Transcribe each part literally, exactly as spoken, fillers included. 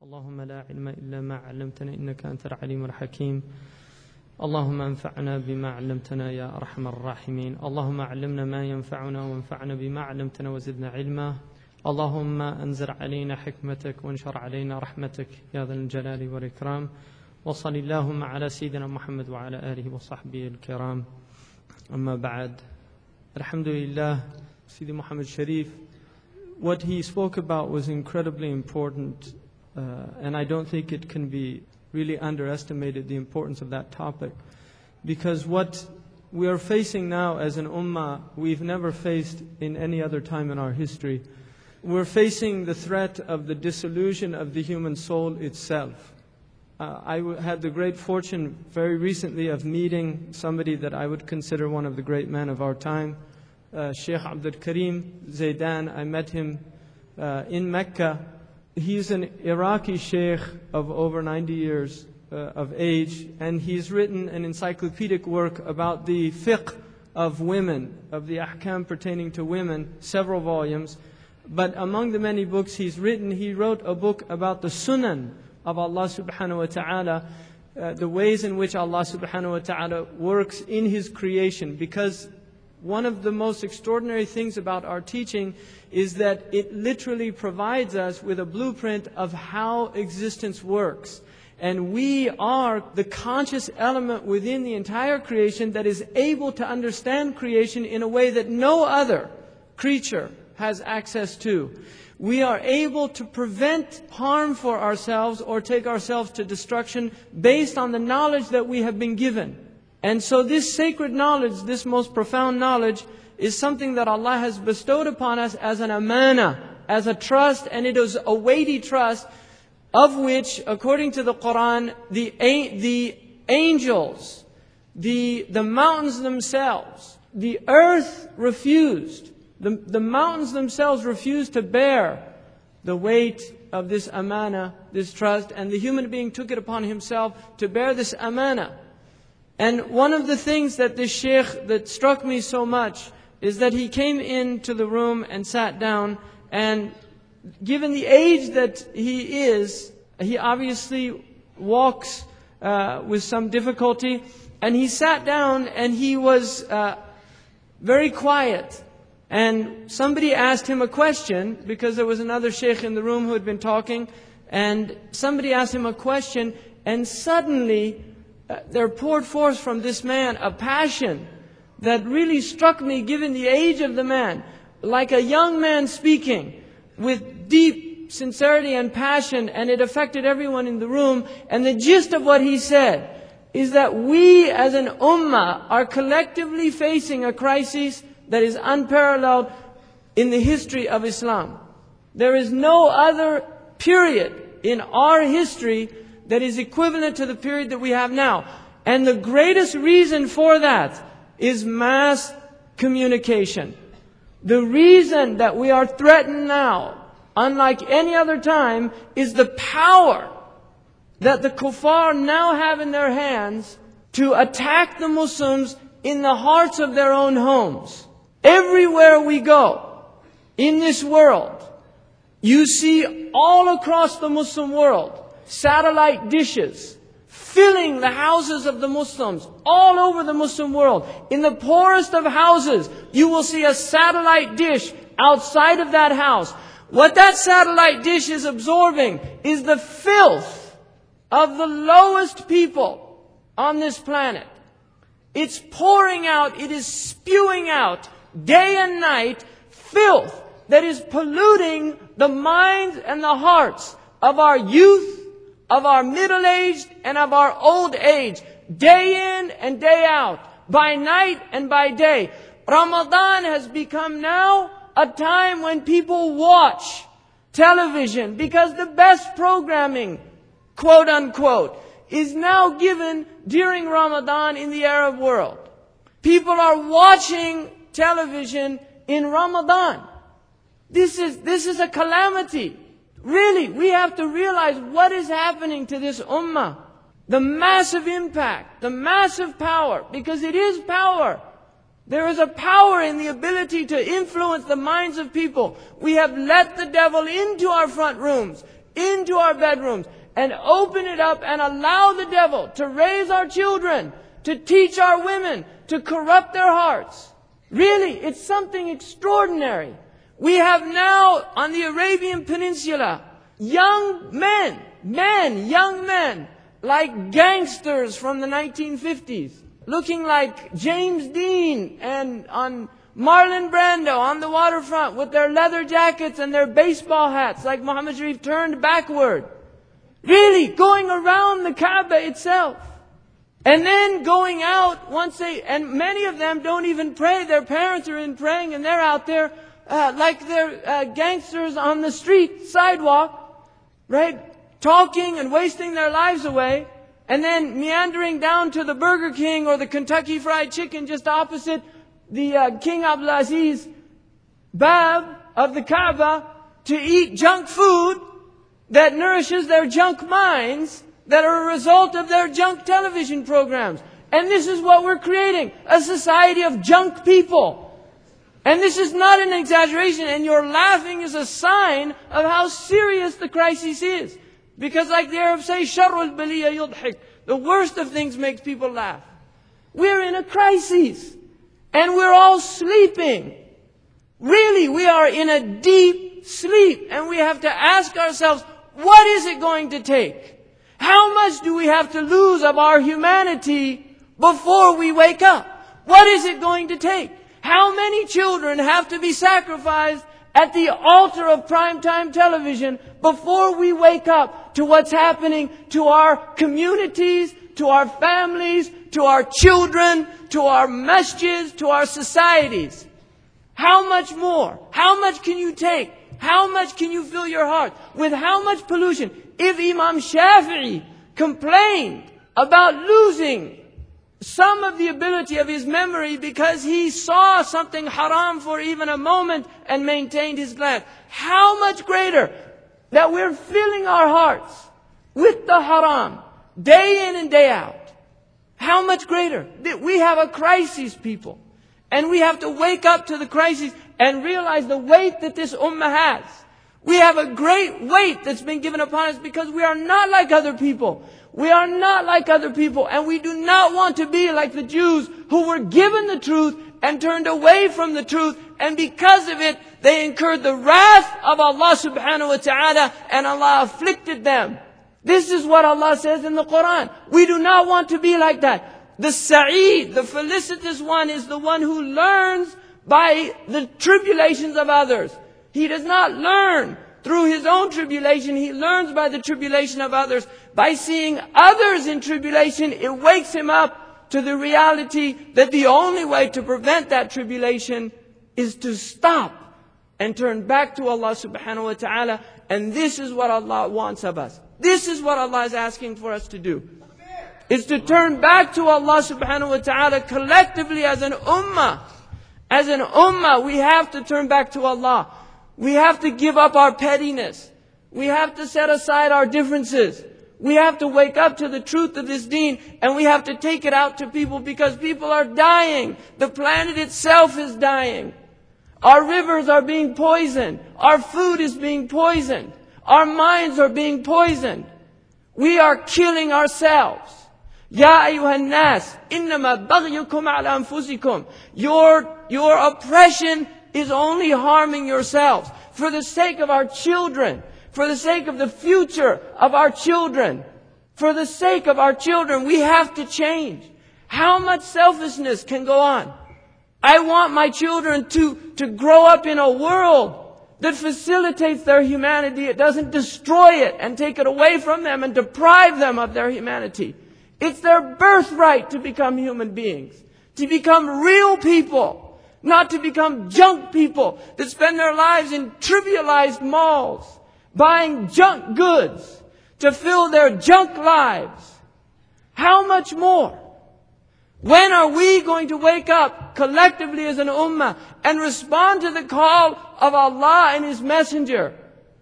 اللهم لا علم إلا ما علمتنا إنك أنت العليم الحكيم. اللهم انفعنا بما علمتنا يا أرحم الراحمين. اللهم علمنا ما ينفعنا وانفعنا بما علمتنا وزدنا علما. اللهم أنزل علينا حكمتك وانشر علينا رحمتك يا ذا الجلال والإكرام. وصل اللهم على سيدنا محمد وعلى آله وصحبه الكرام. أما بعد. Alhamdulillah, Sidi Muhammad Sharif, what he spoke about was incredibly important, uh, and I don't think it can be really underestimated, the importance of that topic, because what we are facing now as an ummah, we've never faced in any other time in our history. We're facing the threat of the dissolution of the human soul itself. Uh, I w- had the great fortune very recently of meeting somebody that I would consider one of the great men of our time, uh, Sheikh Abdul Karim Zaidan. I met him uh, in Mecca. He's an Iraqi sheikh of over ninety years uh, of age, and he's written an encyclopedic work about the fiqh of women, of the ahkam pertaining to women, several volumes. But among the many books he's written, he wrote a book about the sunan of Allah subhanahu wa ta'ala, uh, the ways in which Allah subhanahu wa ta'ala works in His creation. Because one of the most extraordinary things about our teaching is that it literally provides us with a blueprint of how existence works. And we are the conscious element within the entire creation that is able to understand creation in a way that no other creature has access to. We are able to prevent harm for ourselves or take ourselves to destruction based on the knowledge that we have been given. And so this sacred knowledge, this most profound knowledge, is something that Allah has bestowed upon us as an amana, as a trust, and it is a weighty trust, of which, according to the Quran, the, the angels, the, the mountains themselves, the earth refused. The, the mountains themselves refused to bear the weight of this amana, this trust, and the human being took it upon himself to bear this amana. And one of the things that this sheikh that struck me so much is that he came into the room and sat down, and given the age that he is, he obviously walks uh, with some difficulty, and he sat down and he was uh, very quiet. And somebody asked him a question, because there was another sheikh in the room who had been talking, and somebody asked him a question, and suddenly uh, there poured forth from this man a passion that really struck me, given the age of the man, like a young man speaking with deep sincerity and passion, and it affected everyone in the room. And the gist of what he said is that we as an ummah are collectively facing a crisis that is unparalleled in the history of Islam. There is no other period in our history that is equivalent to the period that we have now. And the greatest reason for that is mass communication. The reason that we are threatened now, unlike any other time, is the power that the kuffar now have in their hands to attack the Muslims in the hearts of their own homes. Everywhere we go in this world, you see all across the Muslim world satellite dishes filling the houses of the Muslims all over the Muslim world. In the poorest of houses, you will see a satellite dish outside of that house. What that satellite dish is absorbing is the filth of the lowest people on this planet. It's pouring out, it is spewing out day and night filth that is polluting the minds and the hearts of our youth, of our middle-aged, and of our old age, day in and day out, by night and by day. Ramadan has become now a time when people watch television because the best programming, quote unquote, is now given during Ramadan in the Arab world. People are watching television in Ramadan. This is, this is a calamity. Really, we have to realize what is happening to this ummah. The massive impact, the massive power, because it is power. There is a power in the ability to influence the minds of people. We have let the devil into our front rooms, into our bedrooms and open it up and allow the devil to raise our children, to teach our women, to corrupt their hearts. Really, it's something extraordinary. We have now on the Arabian Peninsula young men, men, young men, like gangsters from the nineteen fifties, looking like James Dean and on Marlon Brando on the waterfront with their leather jackets and their baseball hats like Muhammad Sharif turned backward. Really, going around the Kaaba itself. And then going out once they, and many of them don't even pray. Their parents are in praying and they're out there uh, like they're uh, gangsters on the street, sidewalk, right? Talking and wasting their lives away. And then meandering down to the Burger King or the Kentucky Fried Chicken just opposite the uh, King Abdulaziz Bab of the Kaaba to eat junk food that nourishes their junk minds, that are a result of their junk television programs. And this is what we're creating, a society of junk people. And this is not an exaggeration, and your laughing is a sign of how serious the crisis is. Because like the Arabs say, شَرُّ الْبَلِيَّ يُضْحِكُ, the worst of things makes people laugh. We're in a crisis, and we're all sleeping. Really, we are in a deep sleep, and we have to ask ourselves, what is it going to take? How much do we have to lose of our humanity before we wake up? What is it going to take? How many children have to be sacrificed at the altar of primetime television before we wake up to what's happening to our communities, to our families, to our children, to our masjids, to our societies? How much more? How much can you take? How much can you fill your heart? With how much pollution? If Imam Shafi'i complained about losing some of the ability of his memory because he saw something haram for even a moment and maintained his glance, how much greater that we're filling our hearts with the haram day in and day out. How much greater that we have a crisis, people. And we have to wake up to the crisis and realize the weight that this ummah has. We have a great weight that's been given upon us because we are not like other people. We are not like other people, and we do not want to be like the Jews who were given the truth and turned away from the truth, and because of it, they incurred the wrath of Allah subhanahu wa ta'ala, and Allah afflicted them. This is what Allah says in the Quran. We do not want to be like that. The Sa'id, the felicitous one, is the one who learns by the tribulations of others. He does not learn through his own tribulation. He learns by the tribulation of others. By seeing others in tribulation, it wakes him up to the reality that the only way to prevent that tribulation is to stop and turn back to Allah subhanahu wa ta'ala. And this is what Allah wants of us. This is what Allah is asking for us to do. It's to turn back to Allah subhanahu wa ta'ala collectively as an ummah. As an ummah, we have to turn back to Allah. We have to give up our pettiness. We have to set aside our differences. We have to wake up to the truth of this deen, and we have to take it out to people because people are dying. The planet itself is dying. Our rivers are being poisoned. Our food is being poisoned. Our minds are being poisoned. We are killing ourselves. Ya ayyuhan nas, innama baghyukum ala anfusikum. Your, your oppression is only harming yourselves. For the sake of our children, for the sake of the future of our children, for the sake of our children, we have to change. How much selfishness can go on? I want my children to, to grow up in a world that facilitates their humanity. It doesn't destroy it and take it away from them and deprive them of their humanity. It's their birthright to become human beings, to become real people, not to become junk people that spend their lives in trivialized malls, buying junk goods to fill their junk lives. How much more? When are we going to wake up collectively as an ummah and respond to the call of Allah and His Messenger?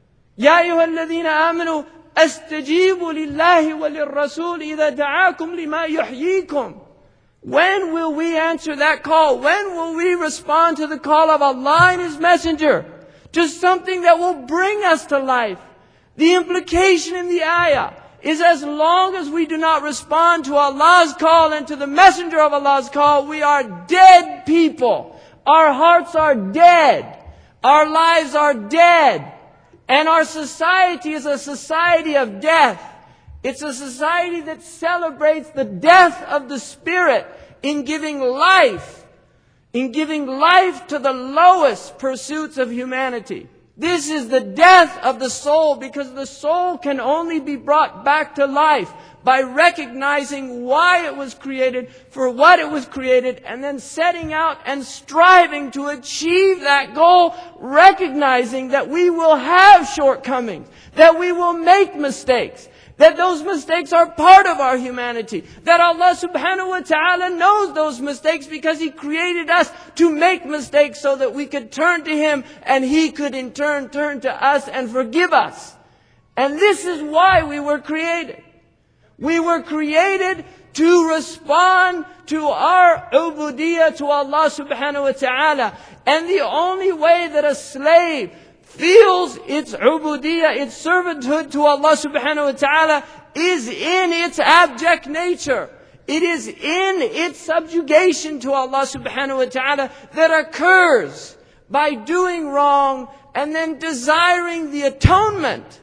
Ya ayyuhalladhina amanu astajibu lillahi wa lirrasul idha da'akum lima yuhyikum. When will we answer that call? When will we respond to the call of Allah and His Messenger? To something that will bring us to life, The implication in the ayah is as long as we do not respond to Allah's call and to the messenger of Allah's call, we are dead people. Our hearts are dead. Our lives are dead. And our society is a society of death. It's a society that celebrates the death of the spirit in giving life, in giving life to the lowest pursuits of humanity. This is the death of the soul, because the soul can only be brought back to life by recognizing why it was created, for what it was created, and then setting out and striving to achieve that goal, recognizing that we will have shortcomings, that we will make mistakes, that those mistakes are part of our humanity, that Allah subhanahu wa ta'ala knows those mistakes because He created us to make mistakes so that we could turn to Him and He could in turn turn to us and forgive us. And this is why we were created. We were created to respond to our ubudiyah to Allah subhanahu wa ta'ala. And the only way that a slave feels its ubudiyah, its servanthood to Allah subhanahu wa ta'ala, is in its abject nature. It is in its subjugation to Allah subhanahu wa ta'ala that occurs by doing wrong and then desiring the atonement,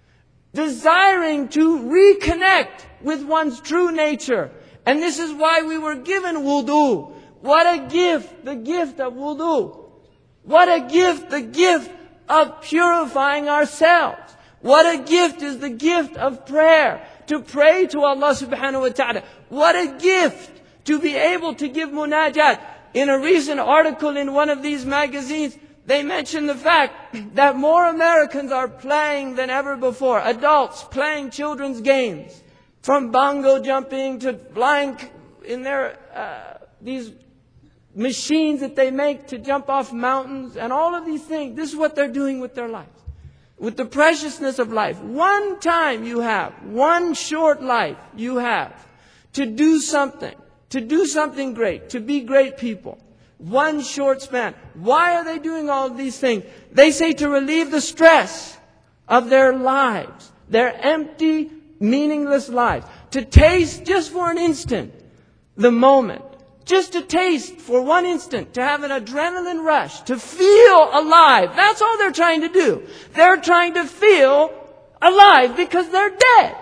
desiring to reconnect with one's true nature. And this is why we were given wudu. What a gift, the gift of wudu. What a gift, the gift of purifying ourselves. What a gift is the gift of prayer, to pray to Allah subhanahu wa ta'ala. What a gift to be able to give munajat. In a recent article in one of these magazines, they mentioned the fact that more Americans are playing than ever before. Adults playing children's games. From bongo jumping to flying in their, uh, these machines that they make to jump off mountains and all of these things. This is what they're doing with their lives. With the preciousness of life. One time you have, one short life you have to do something, to do something great, to be great people. One short span. Why are they doing all of these things? They say to relieve the stress of their lives, their empty, meaningless lives. To taste just for an instant the moment. Just to taste for one instant, to have an adrenaline rush, to feel alive. That's all they're trying to do. They're trying to feel alive because they're dead.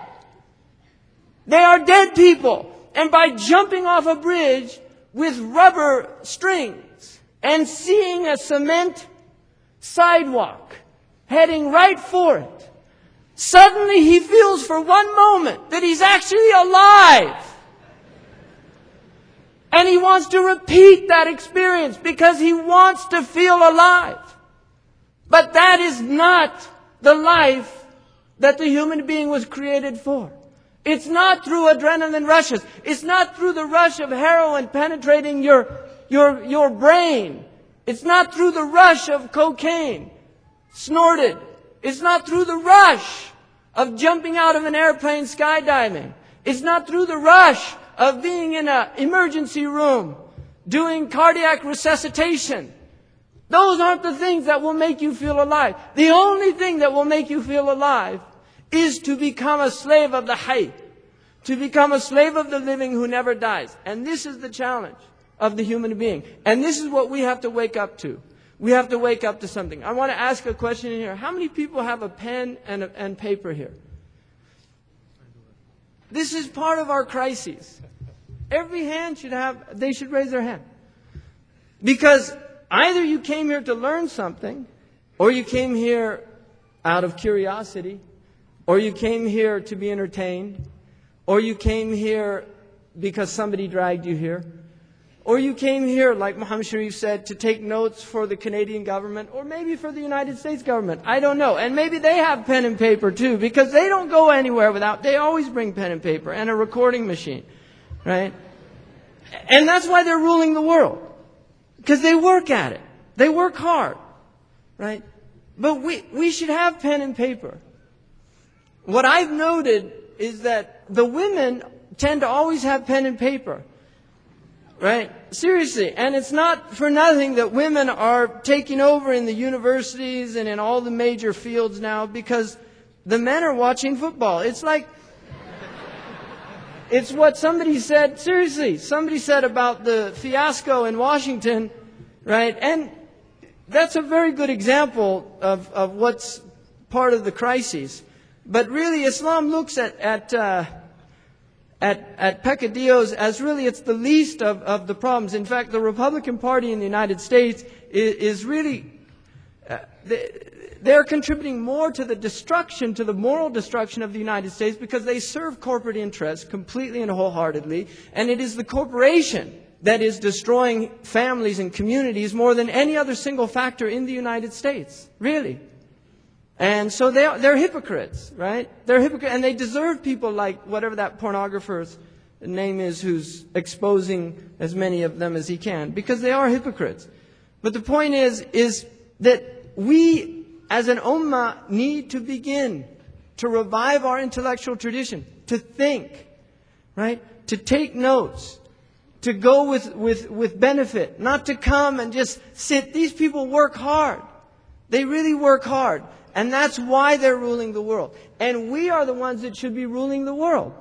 They are dead people. And by jumping off a bridge with rubber strings and seeing a cement sidewalk heading right for it, suddenly he feels for one moment that he's actually alive. And he wants to repeat that experience because he wants to feel alive. But that is not the life that the human being was created for. It's not through adrenaline rushes. It's not through the rush of heroin penetrating your, your, your brain. It's not through the rush of cocaine snorted. It's not through the rush of jumping out of an airplane skydiving. It's not through the rush of being in an emergency room, doing cardiac resuscitation. Those aren't the things that will make you feel alive. The only thing that will make you feel alive is to become a slave of the hayy, to become a slave of the living who never dies. And this is the challenge of the human being. And this is what we have to wake up to. We have to wake up to something. I want to ask a question in here. How many people have a pen and, a, and paper here? This is part of our crises. Every hand should have, they should raise their hand. Because either you came here to learn something, or you came here out of curiosity, or you came here to be entertained, or you came here because somebody dragged you here, or you came here, like Muhammad Sharif said, to take notes for the Canadian government, or maybe for the United States government. I don't know. And maybe they have pen and paper too, because they don't go anywhere without, they always bring pen and paper and a recording machine. Right? And that's why they're ruling the world. Because they work at it. They work hard. Right? But we, we should have pen and paper. What I've noted is that the women tend to always have pen and paper. Right? Seriously. And it's not for nothing that women are taking over in the universities and in all the major fields now, because the men are watching football. It's like, it's what somebody said, seriously, somebody said about the fiasco in Washington, right? And that's a very good example of, of what's part of the crises. But really, Islam looks at at uh, at, at peccadillos as really it's the least of, of the problems. In fact, the Republican Party in the United States is, is really, uh, they, they're contributing more to the destruction, to the moral destruction of the United States because they serve corporate interests completely and wholeheartedly. And it is the corporation that is destroying families and communities more than any other single factor in the United States, really. And so they are, they're hypocrites, right? They're hypocrites, and they deserve people like whatever that pornographer's name is who's exposing as many of them as he can, because they are hypocrites. But the point is, is that we as an ummah need to begin to revive our intellectual tradition, to think, right? To take notes, to go with, with, with benefit, not to come and just sit. These people work hard. They really work hard. And that's why they're ruling the world. And we are the ones that should be ruling the world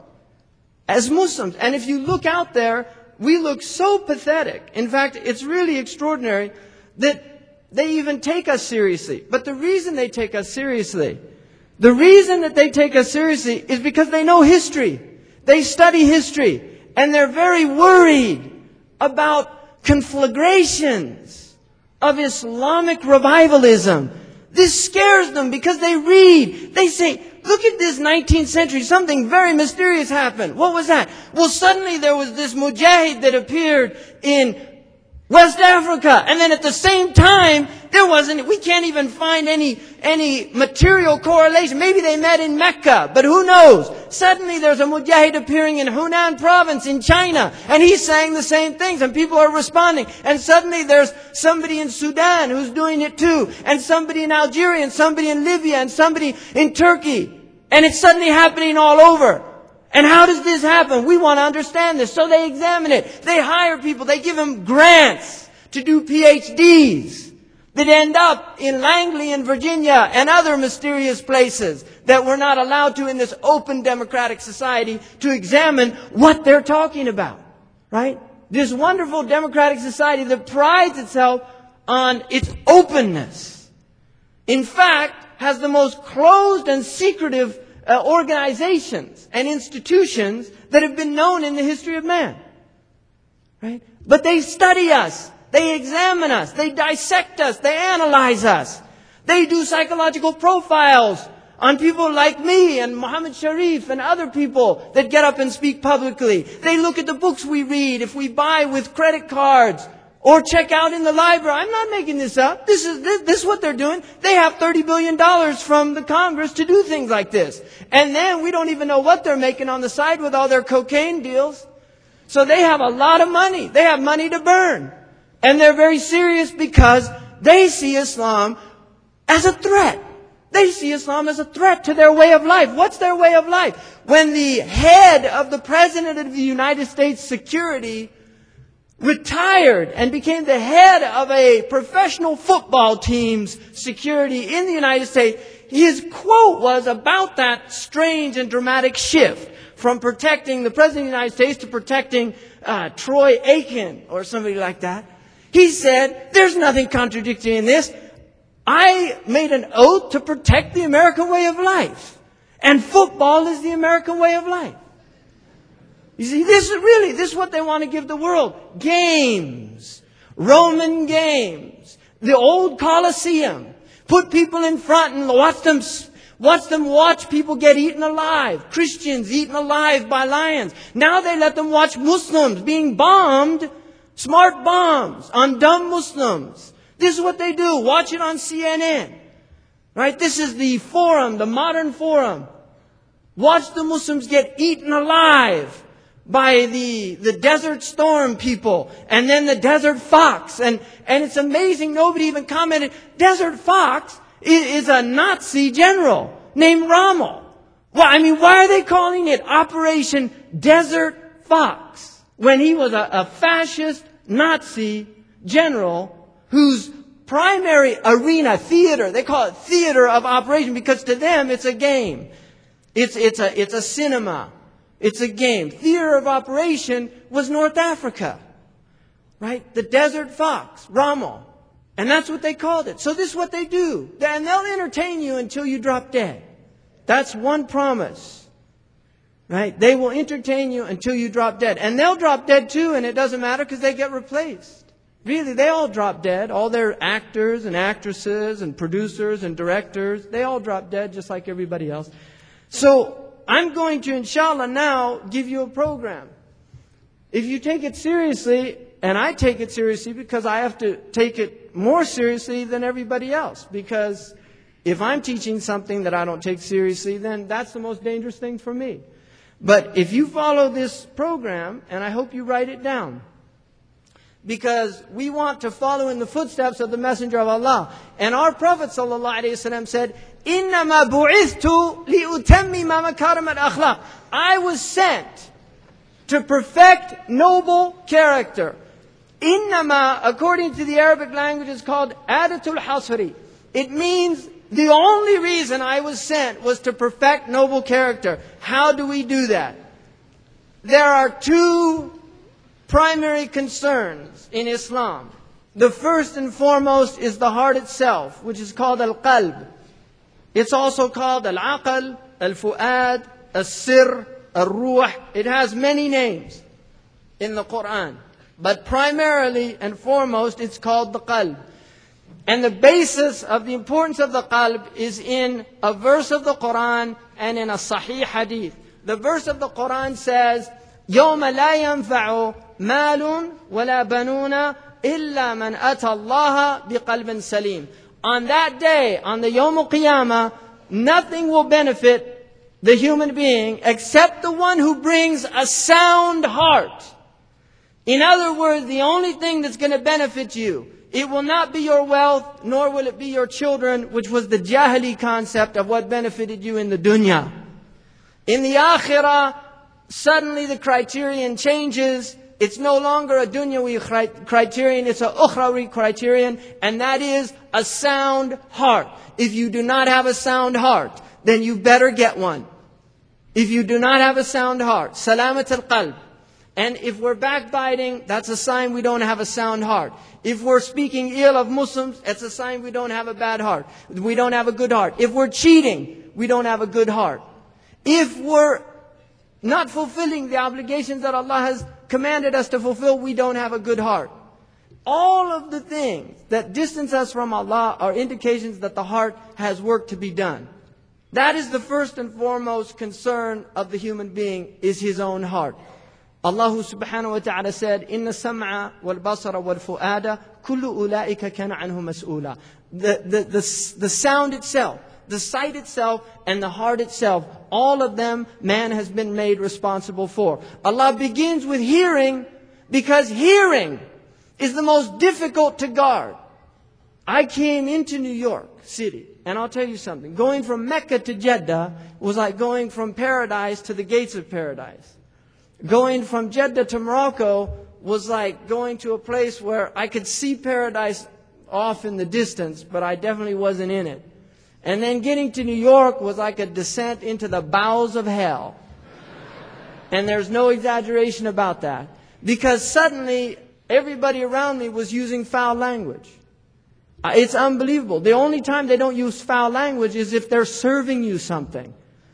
as Muslims. And if you look out there, we look so pathetic. In fact, it's really extraordinary that they even take us seriously. But the reason they take us seriously, the reason that they take us seriously is because they know history. They study history. And they're very worried about conflagrations of Islamic revivalism. This scares them because they read. They say, look at this nineteenth century. Something very mysterious happened. What was that? Well, suddenly there was this mujahid that appeared in West Africa. And then at the same time, there wasn't, we can't even find any, any material correlation. Maybe they met in Mecca, but who knows? Suddenly there's a mujahid appearing in Hunan province in China, and he's saying the same things, and people are responding. And suddenly there's somebody in Sudan who's doing it too, and somebody in Algeria, and somebody in Libya, and somebody in Turkey. And it's suddenly happening all over. And how does this happen? We want to understand this. So they examine it. They hire people. They give them grants to do P H Ds that end up in Langley in Virginia and other mysterious places that we're not allowed to in this open democratic society to examine what they're talking about. Right? This wonderful democratic society that prides itself on its openness. In fact, has the most closed and secretive Uh, organizations and institutions that have been known in the history of man. Right? But they study us. They examine us. They dissect us. They analyze us. They do psychological profiles on people like me and Muhammad Sharif and other people that get up and speak publicly. They look at the books we read, if we buy with credit cards, or check out in the library. I'm not making this up. This is this, this is what they're doing. They have thirty billion dollars from the Congress to do things like this. And then we don't even know what they're making on the side with all their cocaine deals. So they have a lot of money. They have money to burn. And they're very serious because they see Islam as a threat. They see Islam as a threat to their way of life. What's their way of life? When the head of the President of the United States Security retired and became the head of a professional football team's security in the United States, his quote was about that strange and dramatic shift from protecting the President of the United States to protecting uh, Troy Aiken or somebody like that. He said, there's nothing contradictory in this. I made an oath to protect the American way of life. And football is the American way of life. You see, this is really, this is what they want to give the world. Games. Roman games. The old Colosseum. Put people in front and watch them, watch them watch people get eaten alive. Christians eaten alive by lions. Now they let them watch Muslims being bombed. Smart bombs on dumb Muslims. This is what they do. Watch it on C N N. Right? This is the forum, the modern forum. Watch the Muslims get eaten alive by the, the Desert Storm people, and then the Desert Fox. And, and it's amazing, nobody even commented. Desert Fox is, is a Nazi general named Rommel. Well, I mean, why are they calling it Operation Desert Fox when he was a, a fascist Nazi general whose primary arena, theater. They call it theater of operation because to them it's a game. It's, it's, a, it's a cinema. It's a game. Theater of operation was North Africa. Right? The desert fox, Rommel. And that's what they called it. So this is what they do. And they'll entertain you until you drop dead. That's one promise. Right? They will entertain you until you drop dead. And they'll drop dead too, and it doesn't matter because they get replaced. Really, they all drop dead. All their actors and actresses and producers and directors, they all drop dead just like everybody else. So I'm going to, inshallah, now give you a program. If you take it seriously, and I take it seriously because I have to take it more seriously than everybody else. Because if I'm teaching something that I don't take seriously, then that's the most dangerous thing for me. But if you follow this program, and I hope you write it down, because we want to follow in the footsteps of the Messenger of Allah. And our Prophet ﷺ said, إِنَّمَا بُعِثْتُ لِأُتَمِّمَ مَكَارِمَ الْأَخْلَاقِ I was sent to perfect noble character. إِنَّمَا, according to the Arabic language, is called Adatul Hasri. It means the only reason I was sent was to perfect noble character. How do we do that? There are two primary concerns in Islam. The first and foremost is the heart itself, which is called al-qalb. It's also called al-aql, al-fu'ad, al-sir, al-ruh. It has many names in the Quran. But primarily and foremost, it's called the qalb. And the basis of the importance of the qalb is in a verse of the Quran and in a sahih hadith. The verse of the Quran says, يَوْمَ لَا يَنْفَعُ مَالٌ وَلَا بَنُونَ إِلَّا مَنْ أَتَى اللَّهَ بِقَلْبٍ سَلِيمٍ On that day, on the Yawm al-Qiyamah, nothing will benefit the human being except the one who brings a sound heart. In other words, the only thing that's going to benefit you, it will not be your wealth, nor will it be your children, which was the Jahili concept of what benefited you in the dunya. In the akhirah, suddenly the criterion changes. It's no longer a dunyawi criterion, it's an ukhrawi criterion, and that is a sound heart. If you do not have a sound heart, then you better get one. If you do not have a sound heart, salamat al-qalb. And if we're backbiting, that's a sign we don't have a sound heart. If we're speaking ill of Muslims, it's a sign we don't have a bad heart. We don't have a good heart. If we're cheating, we don't have a good heart. If we're not fulfilling the obligations that Allah has commanded us to fulfill, we don't have a good heart. All of the things that distance us from Allah are indications that the heart has work to be done. That is the first and foremost concern of the human being, is his own heart. Allah subhanahu wa ta'ala said, إِنَّ السَّمْعَ وَالْبَصَرَ وَالْفُؤَادَ كُلُّ أُولَٰئِكَ كَانَ عَنْهُ مَسْئُولًا. The, the, the, the sound itself, the sight itself, and the heart itself, all of them man has been made responsible for. Allah begins with hearing, because hearing is the most difficult to guard. I came into New York City, and I'll tell you something. Going from Mecca to Jeddah was like going from paradise to the gates of paradise. Going from Jeddah to Morocco was like going to a place where I could see paradise off in the distance, but I definitely wasn't in it. And then getting to New York was like a descent into the bowels of hell. And there's no exaggeration about that. Because suddenly, everybody around me was using foul language. It's unbelievable. The only time they don't use foul language is if they're serving you something.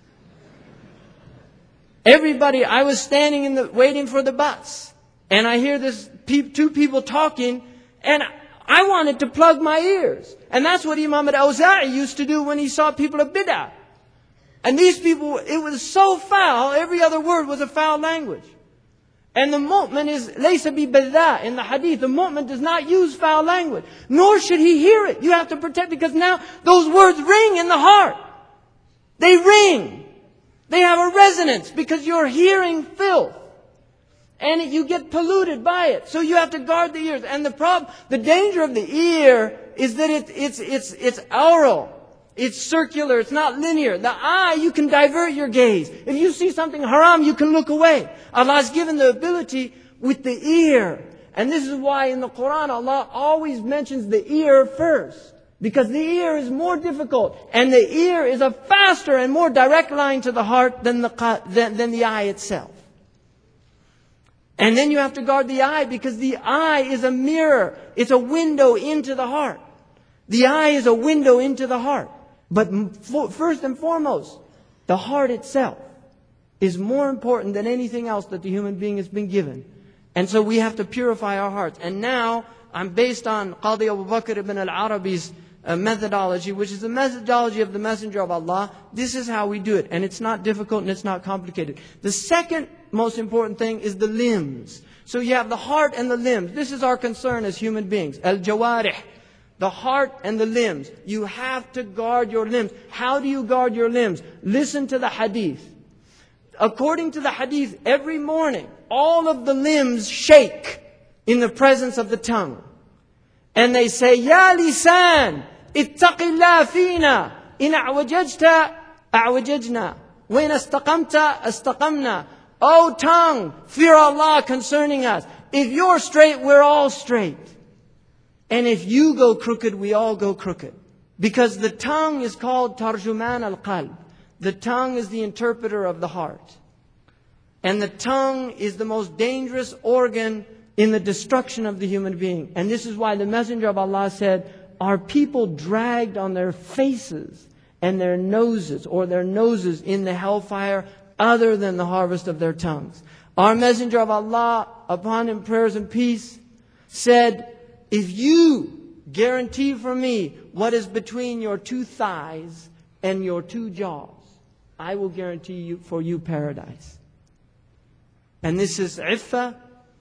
Everybody, I was standing in the, waiting for the bus. And I hear this, pe- two people talking, and I wanted to plug my ears. And that's what Imam al-Awza'i used to do when he saw people of bid'ah. And these people, it was so foul, every other word was a foul language. And the mu'min is, laysa bi badha, in the hadith, the mu'min does not use foul language. Nor should he hear it. You have to protect, because now those words ring in the heart. They ring. They have a resonance because you're hearing filth. And you get polluted by it. So you have to guard the ears. And the problem, the danger of the ear is that it, it's, it's, it's aural. It's circular. It's not linear. The eye, you can divert your gaze. If you see something haram, you can look away. Allah has given the ability with the ear. And this is why in the Quran Allah always mentions the ear first. Because the ear is more difficult. And the ear is a faster and more direct line to the heart than the, than, than the eye itself. And then you have to guard the eye because the eye is a mirror. It's a window into the heart. The eye is a window into the heart. But first and foremost, the heart itself is more important than anything else that the human being has been given. And so we have to purify our hearts. And now, I'm based on Qadi Abu Bakr ibn al-Arabi's uh, methodology, which is the methodology of the Messenger of Allah. This is how we do it. And it's not difficult and it's not complicated. The second most important thing is the limbs. So you have the heart and the limbs. This is our concern as human beings. Al-Jawarih. The heart and the limbs. You have to guard your limbs. How do you guard your limbs? Listen to the hadith. According to the hadith, every morning, all of the limbs shake in the presence of the tongue. And they say, Ya lisan, ittaqillah fina, in a'wajajta, a'wajajna, wa in astaqamta, astaqamna. O tongue, fear Allah concerning us. If you're straight, we're all straight. And if you go crooked, we all go crooked. Because the tongue is called tarjuman al-qalb. The tongue is the interpreter of the heart. And the tongue is the most dangerous organ in the destruction of the human being. And this is why the Messenger of Allah said, are people dragged on their faces and their noses, or their noses in the hellfire, other than the harvest of their tongues? Our Messenger of Allah, upon him prayers and peace, said, if you guarantee for me what is between your two thighs and your two jaws, I will guarantee you for you paradise. And this is iffa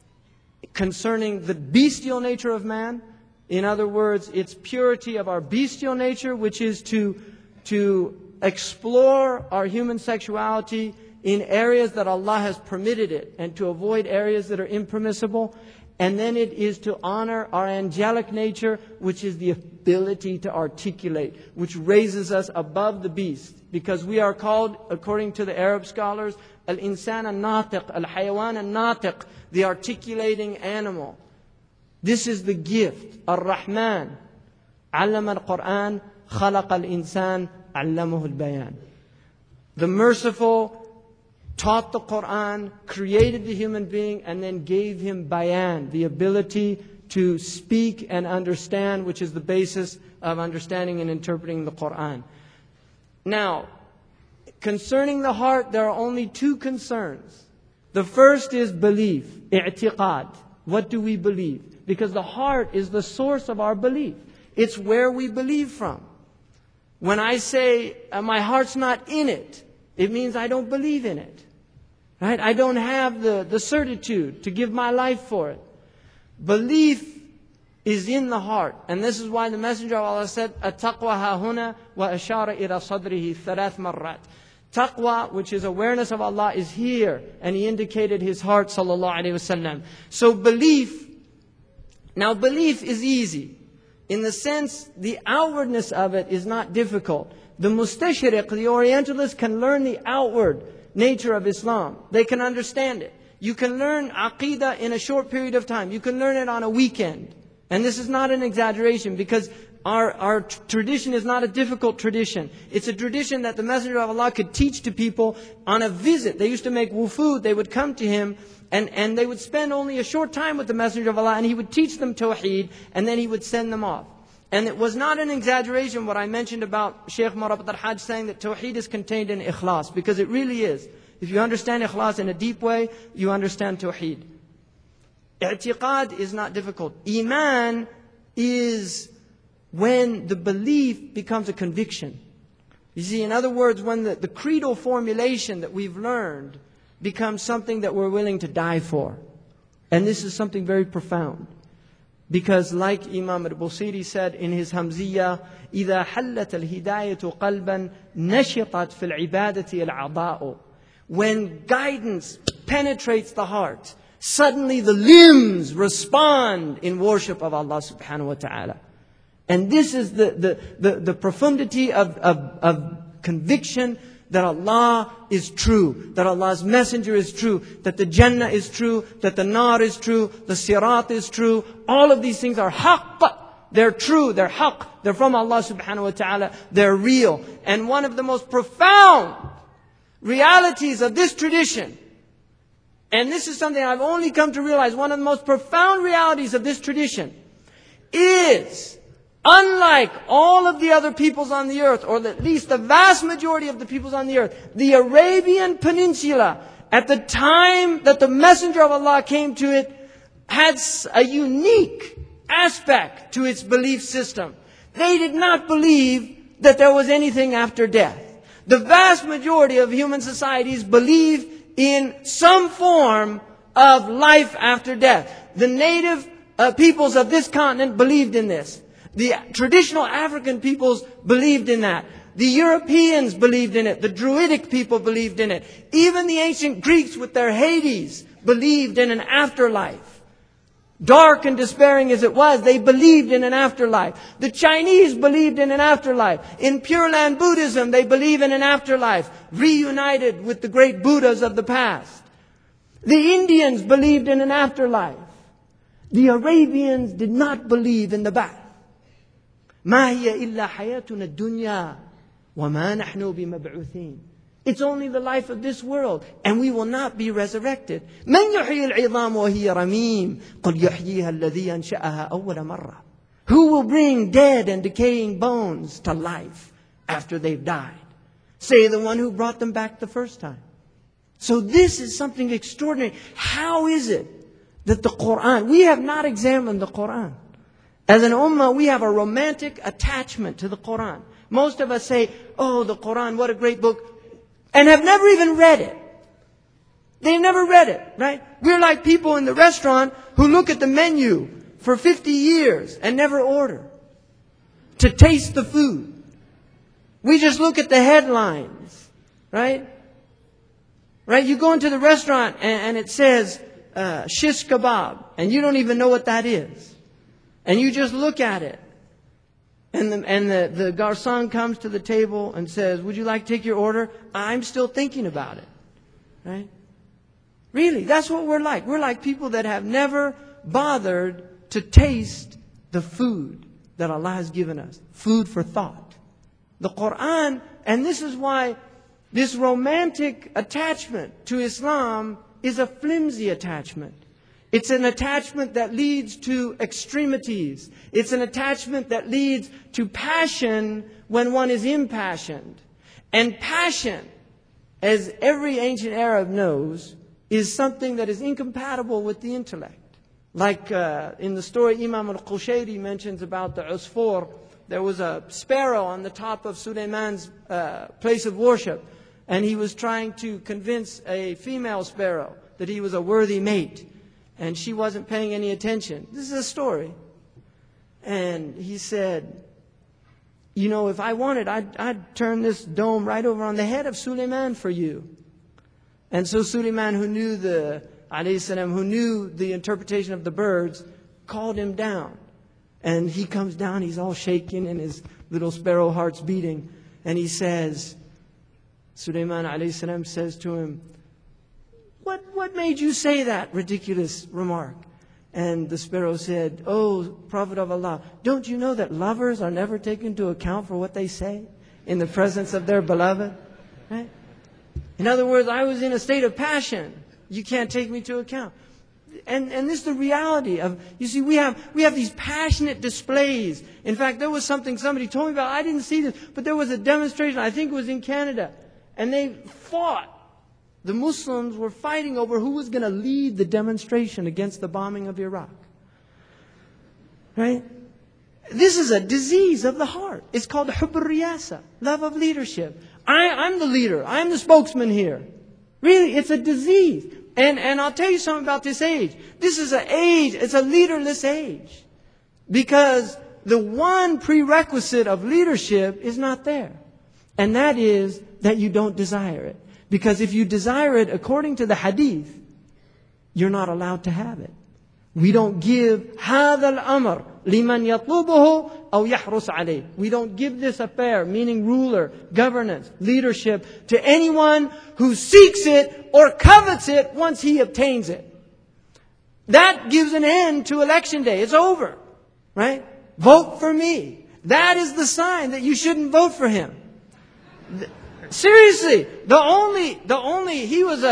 concerning the bestial nature of man. In other words, it's purity of our bestial nature, which is to, to explore our human sexuality in areas that Allah has permitted it, and to avoid areas that are impermissible. And then it is to honor our angelic nature, which is the ability to articulate, which raises us above the beast. Because we are called, according to the Arab scholars, al-insan al-natiq, al-hayawan al-natiq, the articulating animal. This is the gift. Ar-Rahman, allama al-Quran, khalaq al-insan, allamahu al-bayan. The merciful taught the Quran, created the human being, and then gave him bayan, the ability to speak and understand, which is the basis of understanding and interpreting the Quran. Now, concerning the heart, there are only two concerns. The first is belief, i'tiqad. What do we believe? Because the heart is the source of our belief. It's where we believe from. When I say, uh, my heart's not in it, it means I don't believe in it. Right? I don't have the, the certitude to give my life for it. Belief is in the heart. And this is why the Messenger of Allah said, At-taqwa hahuna wa ashara ila sadrihi thalath marrat. Taqwa, which is awareness of Allah, is here. And he indicated his heart, sallallahu alayhi wasallam. So belief, now belief is easy. In the sense, the outwardness of it is not difficult. The mustashriq, the Orientalist, can learn the outward nature of Islam. They can understand it. You can learn Aqidah in a short period of time. You can learn it on a weekend. And this is not an exaggeration, because our, our tradition is not a difficult tradition. It's a tradition that the Messenger of Allah could teach to people on a visit. They used to make wufud. They would come to him and, and they would spend only a short time with the Messenger of Allah, and he would teach them Tawheed, and then he would send them off. And it was not an exaggeration what I mentioned about Shaykh Murabat al-Hajj saying that Tawheed is contained in Ikhlas, because it really is. If you understand Ikhlas in a deep way, you understand Tawheed. I'tiqad is not difficult. Iman is when the belief becomes a conviction. You see, in other words, when the, the creedal formulation that we've learned becomes something that we're willing to die for. And this is something very profound. Because like Imam al-Busiri said in his Hamziyah, إِذَا حَلَّتَ الْهِدَايَةُ قَلْبًا نَشِطَتْ فِي الْعِبَادَةِ الْعَضَاءُ. When guidance penetrates the heart, suddenly the limbs respond in worship of Allah subhanahu wa ta'ala. And this is the, the, the, the profundity of, of, of conviction that Allah is true, that Allah's messenger is true, that the Jannah is true, that the Nar is true, the Sirat is true. All of these things are haqq. They're true, they're haqq, they're from Allah subhanahu wa ta'ala, they're real. And one of the most profound realities of this tradition, and this is something I've only come to realize, one of the most profound realities of this tradition is, unlike all of the other peoples on the earth, or at least the vast majority of the peoples on the earth, the Arabian Peninsula, at the time that the Messenger of Allah came to it, had a unique aspect to its belief system. They did not believe that there was anything after death. The vast majority of human societies believe in some form of life after death. The native uh, peoples of this continent believed in this. The traditional African peoples believed in that. The Europeans believed in it. The Druidic people believed in it. Even the ancient Greeks with their Hades believed in an afterlife. Dark and despairing as it was, they believed in an afterlife. The Chinese believed in an afterlife. In Pure Land Buddhism, they believe in an afterlife, reunited with the great Buddhas of the past. The Indians believed in an afterlife. The Arabians did not believe in the ba'th. مَا هِيَ إِلَّا حَيَاتُنَا الدُّنْيَا وَمَا نَحْنُ بِمَبْعُوثِينَ. It's only the life of this world, and we will not be resurrected. مَنْ يُحْيِي الْعِظَامُ وَهِيَ رَمِيمٌ قُلْ يُحْيِيهَا الَّذِي أَنْشَأَهَا أَوَّلَ مَرَّةٍ. Who will bring dead and decaying bones to life after they've died? Say the one who brought them back the first time. So this is something extraordinary. How is it that the Quran, we have not examined the Quran. As an ummah, we have a romantic attachment to the Quran. Most of us say, oh, the Quran, what a great book, and have never even read it. They've never read it, right? We're like people in the restaurant who look at the menu for fifty years and never order to taste the food. We just look at the headlines, right? Right? You go into the restaurant and, and it says uh, shish kebab, and you don't even know what that is. And you just look at it. And the, and the, the garçon comes to the table and says, would you like to take your order? I'm still thinking about it. Right? Really, that's what we're like. We're like people that have never bothered to taste the food that Allah has given us. Food for thought. The Quran, and this is why this romantic attachment to Islam is a flimsy attachment. It's an attachment that leads to extremities. It's an attachment that leads to passion when one is impassioned. And passion, as every ancient Arab knows, is something that is incompatible with the intellect. Like uh, in the story Imam al-Qushayri mentions about the Usfur, there was a sparrow on the top of Suleiman's uh, place of worship. And he was trying to convince a female sparrow that he was a worthy mate. And she wasn't paying any attention. This is a story. And he said, you know, if I wanted, I'd, I'd turn this dome right over on the head of Suleiman for you. And so Suleiman, who knew the, alayhi salam, who knew the interpretation of the birds, called him down. And he comes down, he's all shaking and his little sparrow heart's beating. And he says, Suleiman alayhi salam says to him, What, what made you say that ridiculous remark? And the sparrow said, oh, Prophet of Allah, don't you know that lovers are never taken into account for what they say in the presence of their beloved? Right? In other words, I was in a state of passion. You can't take me into account. And, and this is the reality of, you see, we have, we have these passionate displays. In fact, there was something somebody told me about. I didn't see this, but there was a demonstration, I think it was in Canada. And they fought. The Muslims were fighting over who was going to lead the demonstration against the bombing of Iraq. Right? This is a disease of the heart. It's called hubb al-riyasa, love of leadership. I, I'm the leader. I'm the spokesman here. Really, it's a disease. And, and I'll tell you something about this age. This is an age, it's a leaderless age. Because the one prerequisite of leadership is not there. And that is that you don't desire it. Because if you desire it according to the hadith, you're not allowed to have it. We don't give هذا الأمر لمن يطلبه أو يحرص عليه. We don't give this affair, meaning ruler, governance, leadership, to anyone who seeks it or covets it once he obtains it. That gives an end to election day. It's over. Right? Vote for me. That is the sign that you shouldn't vote for him. Seriously, the only, the only, he was a,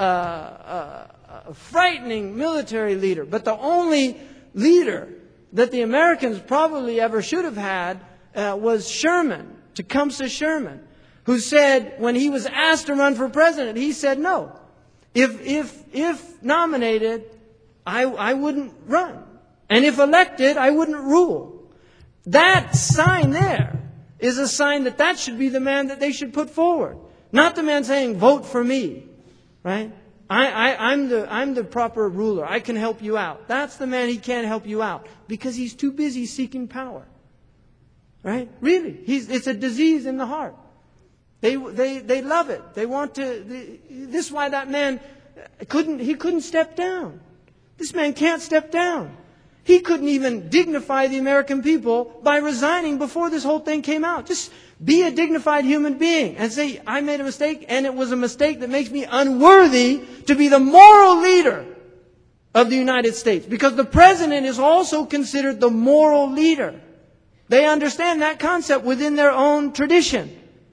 a, a frightening military leader, but the only leader that the Americans probably ever should have had uh, was Sherman, Tecumseh Sherman, who said when he was asked to run for president, he said no. If, if, if nominated, I, I wouldn't run. And if elected, I wouldn't rule. That sign there is a sign that that should be the man that they should put forward. Not the man saying, vote for me. Right? I, I, I'm the, I'm the proper ruler. I can help you out. That's the man he can't help you out. Because he's too busy seeking power. Right? Really. He's, it's a disease in the heart. They, they, they love it. They want to, they, this is why that man couldn't, he couldn't step down. This man can't step down. He couldn't even dignify the American people by resigning before this whole thing came out. Just be a dignified human being and say, I made a mistake and it was a mistake that makes me unworthy to be the moral leader of the United States. Because the president is also considered the moral leader. They understand that concept within their own tradition.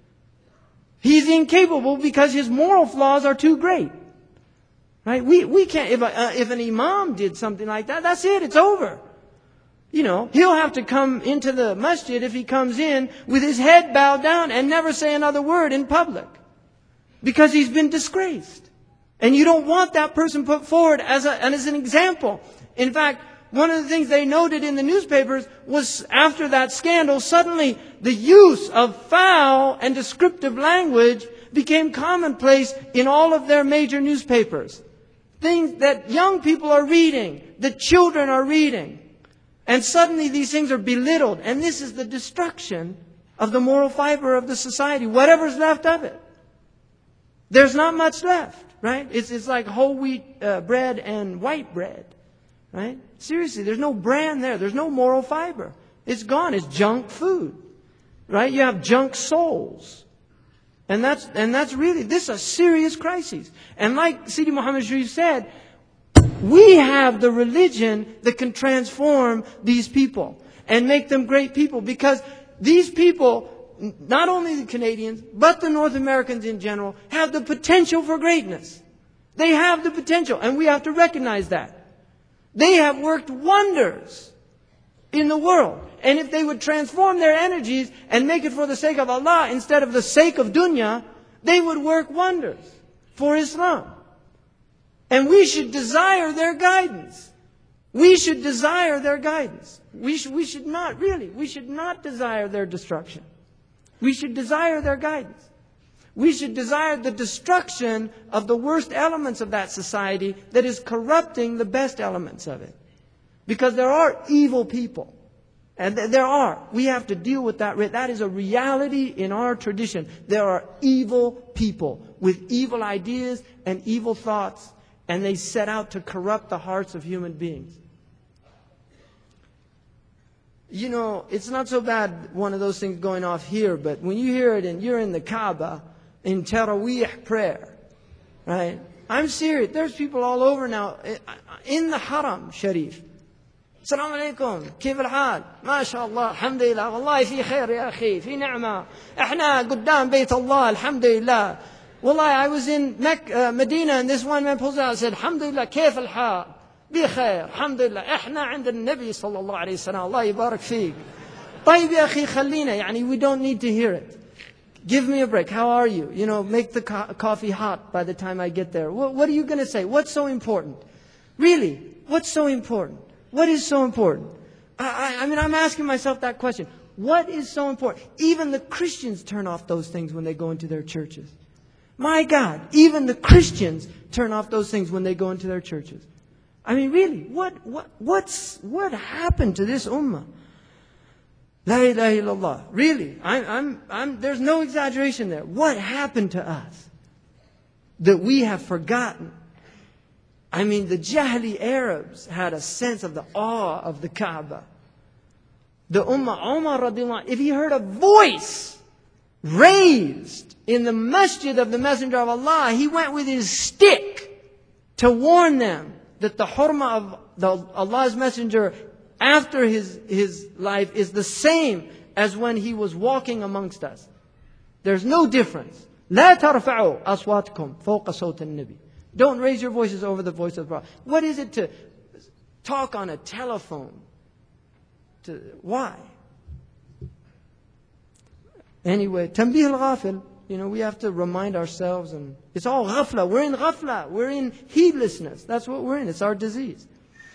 He's incapable because his moral flaws are too great. Right? We, we can't, if, a, uh, if an imam did something like that, that's it, it's over. You know, he'll have to come into the masjid if he comes in with his head bowed down and never say another word in public. Because he's been disgraced. And you don't want that person put forward as, a, as an example. In fact, one of the things they noted in the newspapers was after that scandal, suddenly the use of foul and descriptive language became commonplace in all of their major newspapers. Things that young people are reading, that children are reading. And suddenly these things are belittled. And this is the destruction of the moral fiber of the society, whatever's left of it. There's not much left, right? It's, it's like whole wheat uh, bread and white bread, right? Seriously, there's no brand there. There's no moral fiber. It's gone. It's junk food, right? You have junk souls. And that's, and that's really, this is a serious crisis. And like Sidi Muhammad Sharif said, we have the religion that can transform these people and make them great people. Because these people, not only the Canadians, but the North Americans in general, have the potential for greatness. They have the potential, and we have to recognize that. They have worked wonders in the world. And if they would transform their energies and make it for the sake of Allah instead of the sake of dunya, they would work wonders for Islam. And we should desire their guidance. We should desire their guidance. We should, we should not, really, we should not desire their destruction. We should desire their guidance. We should desire the destruction of the worst elements of that society that is corrupting the best elements of it. Because there are evil people. And there are. We have to deal with that. That is a reality in our tradition. There are evil people with evil ideas and evil thoughts. And they set out to corrupt the hearts of human beings. You know, it's not so bad one of those things going off here. But when you hear it and you're in the Kaaba, in Taraweeh prayer, right? I'm serious. There's people all over now in the Haram Sharif. السلام عليكم كيف الحال ما شاء الله الحمد لله والله في خير يا أخي في نعمة احنا قدام بيت الله الحمد لله والله I was in Mecca, uh, Medina and this one man pulls out and said الحمد لله كيف الحال بخير الحمد لله احنا عند النبي صلى الله عليه وسلم الله يبارك فيك طيب يا أخي خلينا يعني we don't need to hear it. Give me a break. How are you? You know, make the co- coffee hot by the time I get there. What, what are you going to say? What's so important? Really, what's so important? What is so important? I, I, I mean, I'm asking myself that question. What is so important? Even the Christians turn off those things when they go into their churches. My God, even the Christians turn off those things when they go into their churches. I mean, really, what, what, what's, what happened to this ummah? La ilaha illallah. Really, I'm, I'm, I'm, there's no exaggeration there. What happened to us that we have forgotten I mean, the Jahili Arabs had a sense of the awe of the Kaaba. The Ummah Umar radiallahu anh, if he heard a voice raised in the masjid of the Messenger of Allah, he went with his stick to warn them that the hurma of the, Allah's Messenger after his, his life is the same as when he was walking amongst us. There's no difference. لا ترفعوا أصواتكم فوق صوت النبي. Don't raise your voices over the voice of the Prophet. What is it to talk on a telephone? To, why? Anyway, tanbih al-ghafil. You know, we have to remind ourselves, and it's all ghafla. We're in ghafla. We're in heedlessness. That's what we're in. It's our disease.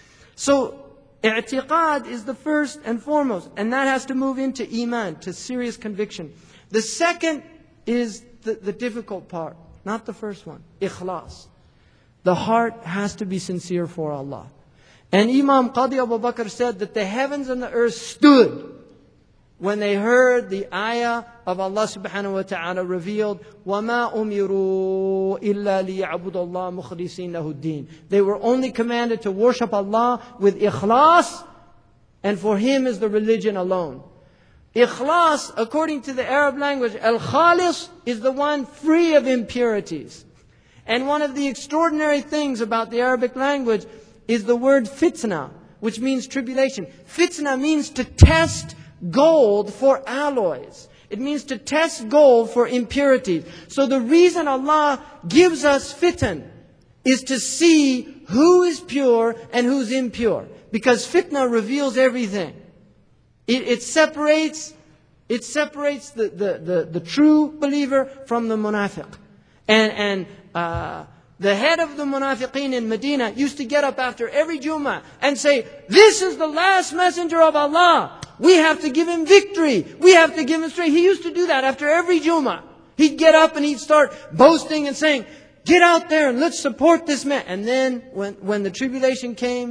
So, i'tiqad is the first and foremost, and that has to move into iman, to serious conviction. The second is the, the difficult part, not the first one. Ikhlas. The heart has to be sincere for Allah. And Imam Qadi Abu Bakr said that the heavens and the earth stood when they heard the ayah of Allah subhanahu wa ta'ala revealed, وَمَا أُمِرُوا إِلَّا لِيَعْبُدُ اللَّهَ مُخْلِصِينَ لَهُ الدِّينَ. They were only commanded to worship Allah with ikhlas, and for Him is the religion alone. Ikhlas, according to the Arab language, al-khalis is the one free of impurities. And one of the extraordinary things about the Arabic language is the word fitna, which means tribulation. Fitna means to test gold for alloys. It means to test gold for impurities. So the reason Allah gives us fitan is to see who is pure and who's impure. Because fitna reveals everything. It, it separates, it separates the, the, the, the true believer from the munafiq. And, and uh, the head of the munafiqeen in Medina used to get up after every Jummah and say, this is the last messenger of Allah. We have to give him victory. We have to give him strength. He used to do that after every Jummah. He'd get up and he'd start boasting and saying, get out there and let's support this man. And then when, when the tribulation came,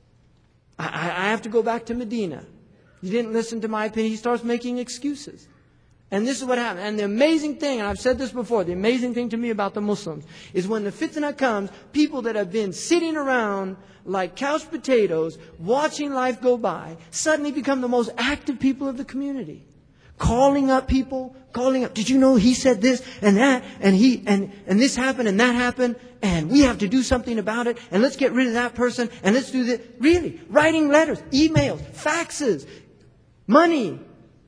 I, I have to go back to Medina. You didn't listen to my opinion. He starts making excuses. And this is what happened. And the amazing thing, and I've said this before, the amazing thing to me about the Muslims is when the fitna comes, people that have been sitting around like couch potatoes, watching life go by, suddenly become the most active people of the community. Calling up people, calling up, did you know he said this and that, and he and, and this happened and that happened, and we have to do something about it, and let's get rid of that person, and let's do this. Really, writing letters, emails, faxes, money.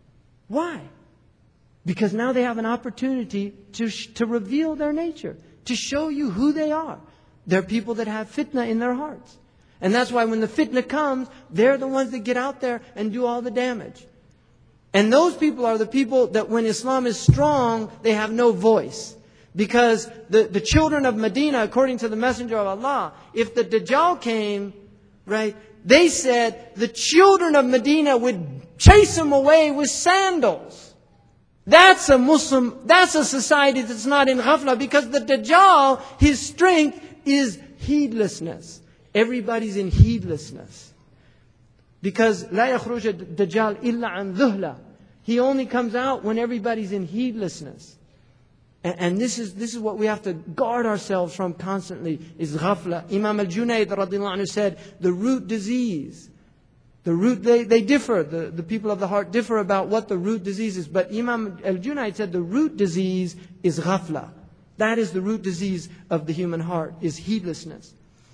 Why? Because now they have an opportunity to, to reveal their nature, to show you who they are. They're people that have fitna in their hearts. And that's why when the fitna comes, they're the ones that get out there and do all the damage. And those people are the people that when Islam is strong, they have no voice. Because the, the children of Medina, according to the Messenger of Allah, if the Dajjal came, right, they said the children of Medina would chase him away with sandals. That's a Muslim, that's a society that's not in ghafla, because the Dajjal, his strength is heedlessness. Everybody's in heedlessness. Because لا يخرج الدجال إلا عن ذهلة. He only comes out when everybody's in heedlessness. And, and this is this is what we have to guard ourselves from constantly, is ghafla. Imam al-Junayd radiallahu anhu said, the root disease, the root, they, they differ, the, the people of the heart differ about what the root disease is. But Imam al-Junayd said the root disease is ghafla. That is the root disease of the human heart, is heedlessness.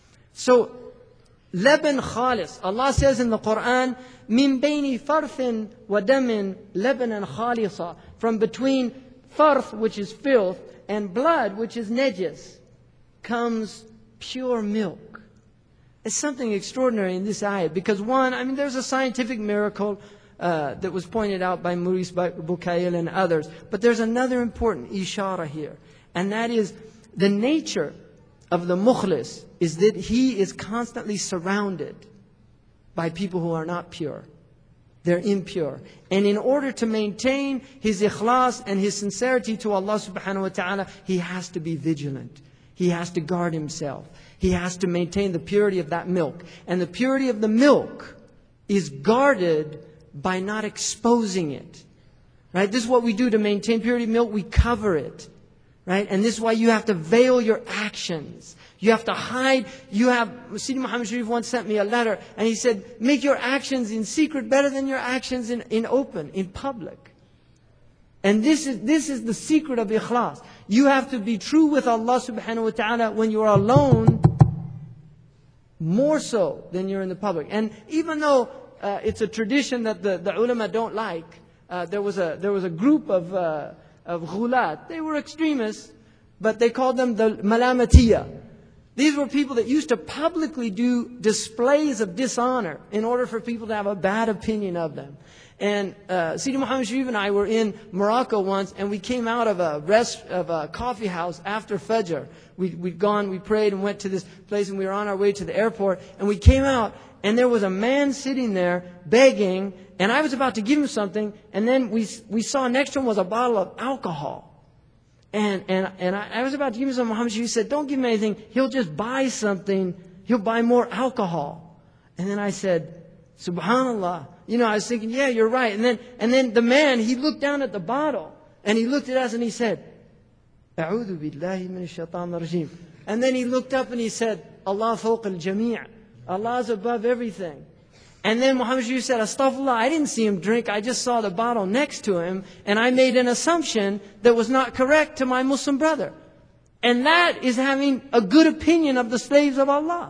So, Laban khalis. Allah says in the Quran, min bayni farthin wa damin labanan khalisa. From between farth, which is filth, and blood, which is najis, comes pure milk. It's something extraordinary in this ayah. Because one, I mean, there's a scientific miracle uh, that was pointed out by Maurice Bucaille and others. But there's another important ishara here. And that is the nature of the mukhlis is that he is constantly surrounded by people who are not pure. They're impure. And in order to maintain his ikhlas and his sincerity to Allah subhanahu wa ta'ala, he has to be vigilant. He has to guard himself. He has to maintain the purity of that milk. And the purity of the milk is guarded by not exposing it. Right? This is what we do to maintain purity of milk. We cover it. Right? And this is why you have to veil your actions. You have to hide. You have, Sidi Muhammad Sharif once sent me a letter and he said, make your actions in secret better than your actions in, in open, in public. And this is, this is the secret of ikhlas. You have to be true with Allah subhanahu wa ta'ala when you are alone, more so than you're in the public. And even though uh, it's a tradition that the, the ulama don't like, uh, there was a there was a group of uh, of ghulat. They were extremists, but they called them the malamatiyah. These were people that used to publicly do displays of dishonor in order for people to have a bad opinion of them. And uh, Sidi Muhammad Sharif and I were in Morocco once, and we came out of a rest of a coffee house after Fajr. We, we'd gone, we prayed, and went to this place, and we were on our way to the airport. And we came out, and there was a man sitting there begging, and I was about to give him something, and then we we saw next to him was a bottle of alcohol. And and and I, I was about to give him some. Muhammad Sharif said, "Don't give him anything. He'll just buy something. He'll buy more alcohol." And then I said, "Subhanallah." You know, I was thinking, yeah, you're right. And then, and then the man, he looked down at the bottle and he looked at us and he said, "A'udhu billahi minash shaitanir rajim." And then he looked up and he said, "Allah fawq al-jami'." Allah's above everything. And then Muhammad Sharif said, "Astaghfirullah, I didn't see him drink. I just saw the bottle next to him and I made an assumption that was not correct to my Muslim brother." And that is having a good opinion of the slaves of Allah.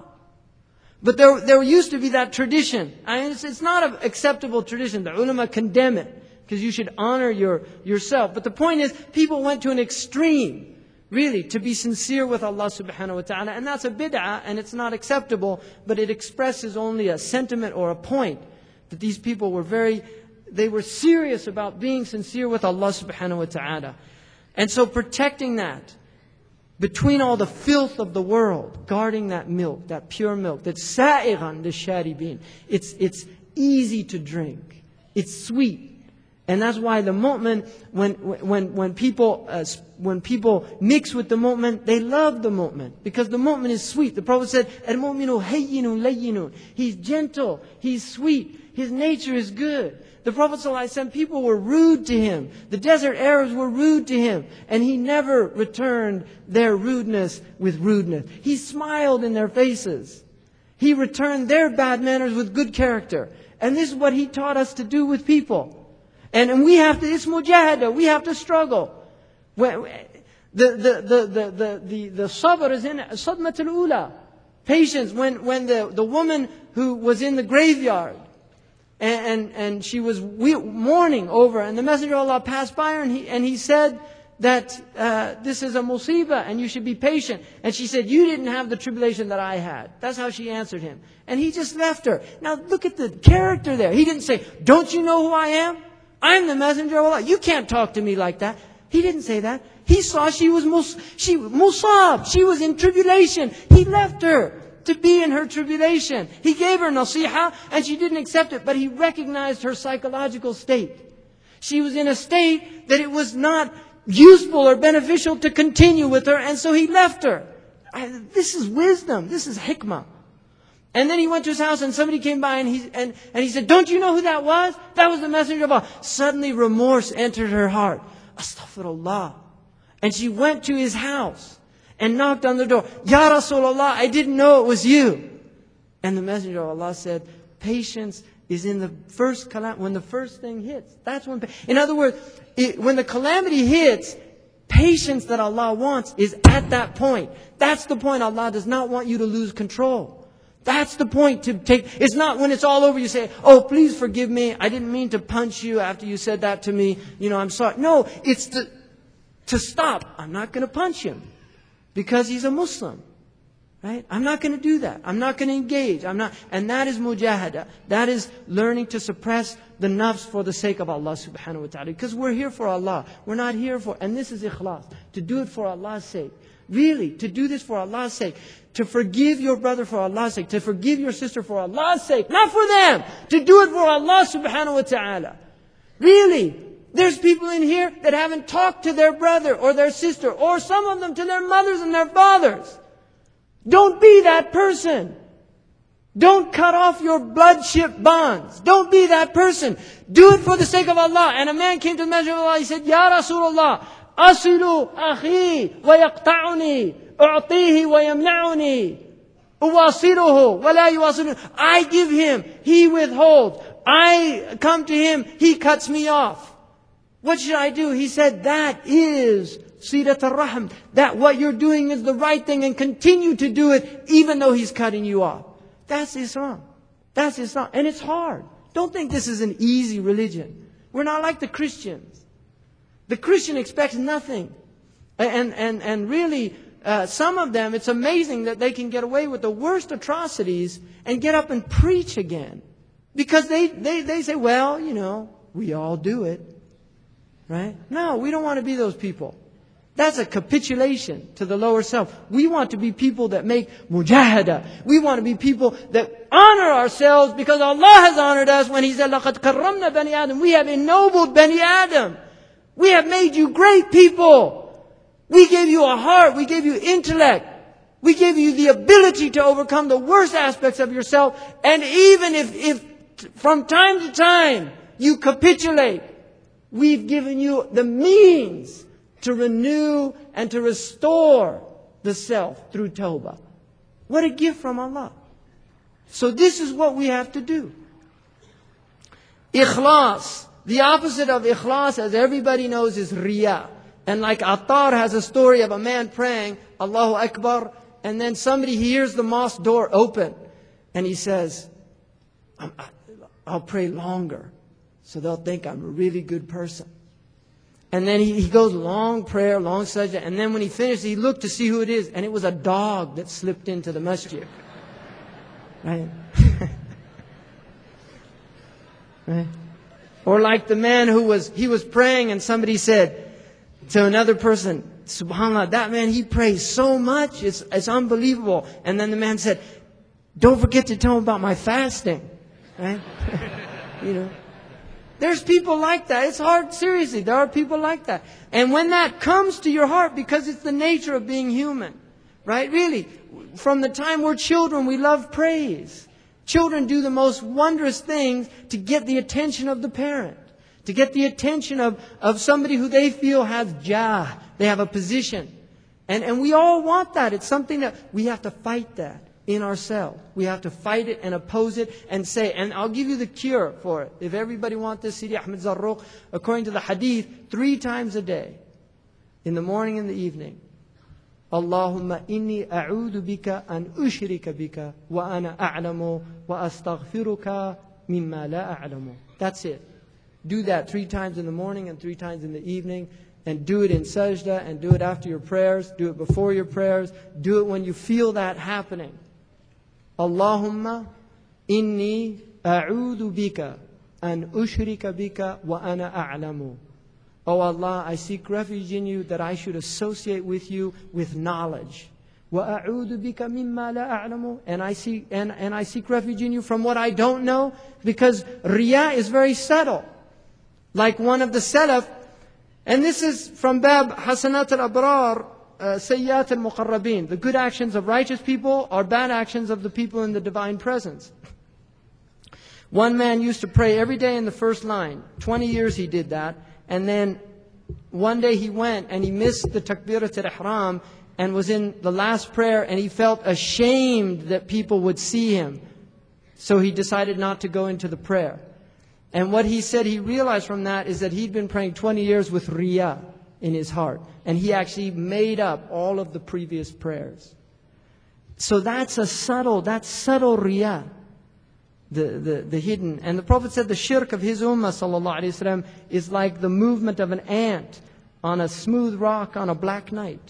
But there, there used to be that tradition. I mean, it's, it's not an acceptable tradition. The ulama condemn it because you should honor your, yourself. But the point is, people went to an extreme, really, to be sincere with Allah subhanahu wa ta'ala. And that's a bid'ah, and it's not acceptable, but it expresses only a sentiment or a point that these people were very, they were serious about being sincere with Allah subhanahu wa ta'ala. And so protecting that, between all the filth of the world, guarding that milk, that pure milk, that's sa'igan lisharibin. It's it's easy to drink. It's sweet, and that's why the mu'min, when when when people uh, when people mix with the mu'min, they love the mu'min because the mu'min is sweet. The Prophet said, "Al-mu'minu hayyinun layyinun." He's gentle. He's sweet. His nature is good. The Prophet ﷺ, people were rude to him. The desert Arabs were rude to him. And he never returned their rudeness with rudeness. He smiled in their faces. He returned their bad manners with good character. And this is what he taught us to do with people. And, and we have to, it's mujahada, we have to struggle. When, the, the, the, the, the, the, the sabr is in sadmat al-ula. Patience, when, when the, the woman who was in the graveyard, And, and, and she was mourning over, and the Messenger of Allah passed by her, and he, and he said that uh, this is a musibah, and you should be patient. And she said, "You didn't have the tribulation that I had." That's how she answered him. And he just left her. Now look at the character there. He didn't say, "Don't you know who I am? I'm the Messenger of Allah. You can't talk to me like that." He didn't say that. He saw she was mus- she, musab. She was in tribulation. He left her to be in her tribulation. He gave her nasiha and she didn't accept it, but he recognized her psychological state. She was in a state that it was not useful or beneficial to continue with her, and so he left her. I, this is wisdom. This is hikmah. And then he went to his house and somebody came by and he, and, and he said, "Don't you know who that was? That was the Messenger of Allah." Suddenly remorse entered her heart. Astaghfirullah. And she went to his house and knocked on the door. "Ya Rasulullah, I didn't know it was you." And the Messenger of Allah said, patience is in the first calamity, when the first thing hits. That's when, in other words, it, when the calamity hits, patience that Allah wants is at that point. That's the point. Allah does not want you to lose control. That's the point to take. It's not when it's all over you say, "Oh, please forgive me. I didn't mean to punch you after you said that to me. You know, I'm sorry." No, it's to, to stop. I'm not going to punch him. Because he's a Muslim, right? I'm not going to do that. I'm not going to engage. I'm not, and that is mujahada. That is learning to suppress the nafs for the sake of Allah subhanahu wa ta'ala. Because we're here for Allah. We're not here for, and this is ikhlas, to do it for Allah's sake. Really, to do this for Allah's sake. To forgive your brother for Allah's sake. To forgive your sister for Allah's sake. Not for them. To do it for Allah subhanahu wa ta'ala. Really. There's people in here that haven't talked to their brother or their sister, or some of them to their mothers and their fathers. Don't be that person. Don't cut off your bloodship bonds. Don't be that person. Do it for the sake of Allah. And a man came to the Messenger of Allah. He said, "Ya Rasulullah, أصل أخي ويقطعني أعطيه ويمنعني أواصله ولا يواصلني. I give him, he withholds. I come to him, he cuts me off. What should I do? He said, that is Silat al-Rahm. That what you're doing is the right thing, and continue to do it even though he's cutting you off. That's Islam. That's Islam. And it's hard. Don't think this is an easy religion. We're not like the Christians. The Christian expects nothing. And, and, and really, uh, some of them, it's amazing that they can get away with the worst atrocities and get up and preach again. Because they, they, they say, well, you know, we all do it. Right? No, we don't want to be those people. That's a capitulation to the lower self. We want to be people that make mujahada. We want to be people that honor ourselves because Allah has honored us when He said, لَقَدْ كَرَّمْنَا بَنِي آدَمَ. We have ennobled Bani Adam. We have made you great people. We gave you a heart. We gave you intellect. We gave you the ability to overcome the worst aspects of yourself. And even if, if from time to time you capitulate, we've given you the means to renew and to restore the self through tawbah. What a gift from Allah. So this is what we have to do. Ikhlas. The opposite of ikhlas, as everybody knows, is riya. And like Attar has a story of a man praying, Allahu Akbar, and then somebody hears the mosque door open. And he says, I'll pray longer, so they'll think I'm a really good person. And then he, he goes long prayer, long sajda. And then when he finished, he looked to see who it is. And it was a dog that slipped into the masjid. Right? Right? Or like the man who was, he was praying and somebody said to another person, SubhanAllah, that man, he prays so much. It's, it's unbelievable. And then the man said, don't forget to tell him about my fasting. Right? You know. There's people like that. It's hard, seriously. There are people like that. And when that comes to your heart, because it's the nature of being human, right? Really, from the time we're children, we love praise. Children do the most wondrous things to get the attention of the parent, to get the attention of, of somebody who they feel has jah, they have a position. And, and we all want that. It's something that we have to fight that in ourselves. We have to fight it and oppose it and say, and I'll give you the cure for it. If everybody wants this, Sidi Ahmed Zarruq, according to the hadith, three times a day, in the morning and the evening, Allahumma inni a'udhu bika an ushrika bika wa ana a'lamu wa astaghfiruka mimma la a'lamu. That's it. Do that three times in the morning and three times in the evening. And do it in sajda and do it after your prayers. Do it before your prayers. Do it when you feel that happening. Allahumma inni a'udhu bika an ushrika bika wa ana a'lamu. Oh Allah, I seek refuge in you that I should associate with you with knowledge. Wa a'udhu bika mimma la a'lamu. And I seek and, and I seek refuge in you from what I don't know, because riya is very subtle. Like one of the salaf, and this is from Bab Hasanat al-Abrar, uh, Sayyat al-Muqarrabin. The good actions of righteous people are bad actions of the people in the divine presence. One man used to pray every day in the first line. twenty years he did that. And then one day he went and he missed the Takbirat al-Ihram and was in the last prayer, and he felt ashamed that people would see him. So he decided not to go into the prayer. And what he said he realized from that is that he'd been praying twenty years with riya in his heart. And he actually made up all of the previous prayers. So that's a subtle, that's subtle riya. The, the, the hidden. And the Prophet said the shirk of his ummah, sallallahu alayhi wasallam, is like the movement of an ant on a smooth rock on a black night.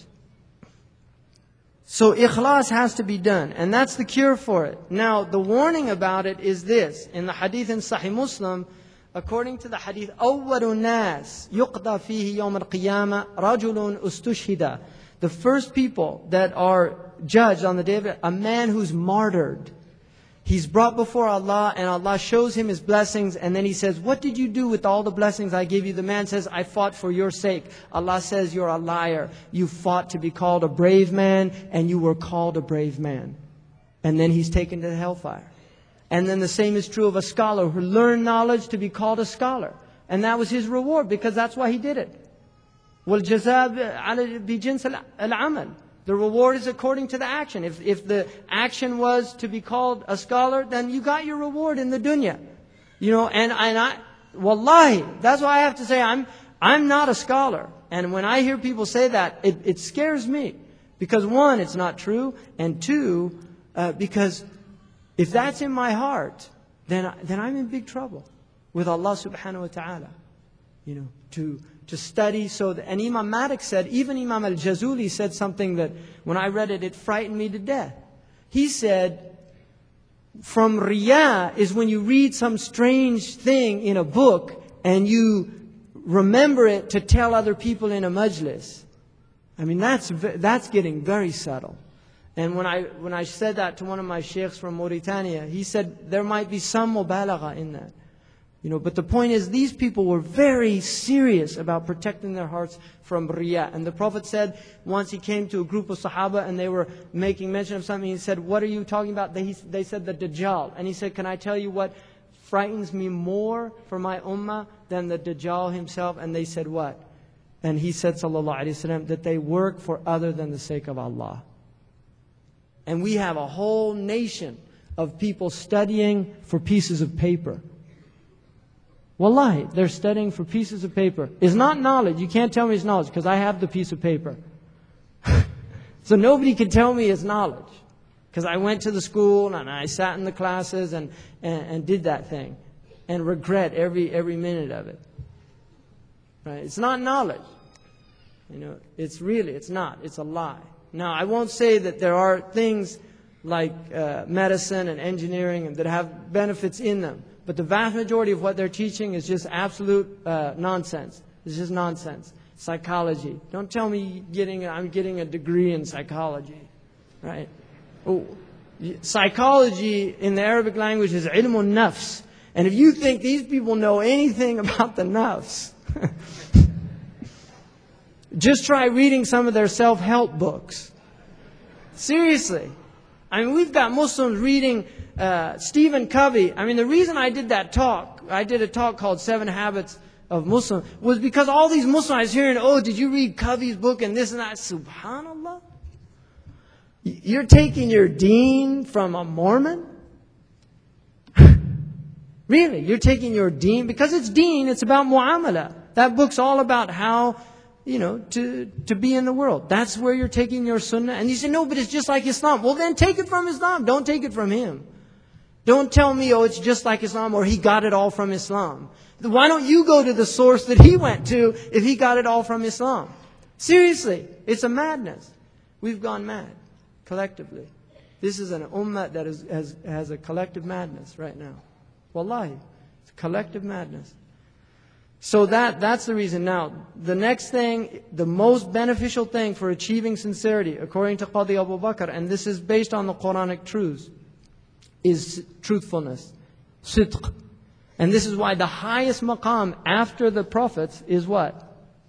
So ikhlas has to be done. And that's the cure for it. Now, the warning about it is this. In the hadith in Sahih Muslim, according to the hadith, أَوَّلُ النَّاسِ يُقْضَى فِيهِ يَوْمَ الْقِيَامَةِ رَجُلٌ أُسْتُشْهِدَ. The first people that are judged on the day of it, a man who's martyred. He's brought before Allah, and Allah shows him His blessings, and then He says, what did you do with all the blessings I gave you? The man says, I fought for your sake. Allah says, you're a liar. You fought to be called a brave man, and you were called a brave man. And then he's taken to the hellfire. And then the same is true of a scholar who learned knowledge to be called a scholar. And that was his reward, because that's why he did it. وَالْجَزَاء بِجِنْسِ الْعَمَلِ. The reward is according to the action. If, if the action was to be called a scholar, then you got your reward in the dunya. You know, and, and I, wallahi, that's why I have to say I'm, I'm not a scholar. And when I hear people say that, it, it scares me. Because one, it's not true. And two, uh, because if that's in my heart, then, then I'm in big trouble with Allah subhanahu wa ta'ala. You know, to, to study so that, and Imam Malik said, even Imam al-Jazuli said something that when I read it, it frightened me to death. He said, from riyah is when you read some strange thing in a book and you remember it to tell other people in a majlis. I mean, that's, that's getting very subtle. And when I, when I said that to one of my sheikhs from Mauritania, he said there might be some mubalagha in that. You know, but the point is, these people were very serious about protecting their hearts from riyah. And the Prophet said, once he came to a group of Sahaba and they were making mention of something, he said, what are you talking about? They, they said, the Dajjal. And he said, can I tell you what frightens me more for my ummah than the Dajjal himself? And they said, what? And he said, sallallahu alaihi wasallam, that they work for other than the sake of Allah. And we have a whole nation of people studying for pieces of paper. Wallahi, they're studying for pieces of paper. It's not knowledge. You can't tell me it's knowledge because I have the piece of paper. So nobody can tell me it's knowledge. Because I went to the school and I sat in the classes and, and, and did that thing. And regret every every minute of it. Right? It's not knowledge. You know, it's really, it's not. It's a lie. Now, I won't say that there are things like uh, medicine and engineering that have benefits in them. But the vast majority of what they're teaching is just absolute uh, nonsense. It's just nonsense. Psychology. Don't tell me getting I'm getting a degree in psychology. Right? Oh, psychology in the Arabic language is ilmun nafs. And if you think these people know anything about the nafs, just try reading some of their self-help books. Seriously. I mean, we've got Muslims reading uh, Stephen Covey. I mean, the reason I did that talk, I did a talk called Seven Habits of Muslims, was because all these Muslims I was hearing, oh, did you read Covey's book and this and that? Subhanallah. You're taking your deen from a Mormon? Really? You're taking your deen? Because it's deen, it's about mu'amala. That book's all about how, you know, to, to be in the world. That's where you're taking your sunnah. And you say, no, but it's just like Islam. Well, then take it from Islam. Don't take it from him. Don't tell me, oh, it's just like Islam or he got it all from Islam. Why don't you go to the source that he went to if he got it all from Islam? Seriously, it's a madness. We've gone mad, collectively. This is an ummah that is, has, has a collective madness right now. Wallahi, it's collective madness. So that that's the reason. Now, the next thing, the most beneficial thing for achieving sincerity, according to Qadi Abu Bakr, and this is based on the Quranic truths, is truthfulness, sidq. And this is why the highest maqam after the prophets is what?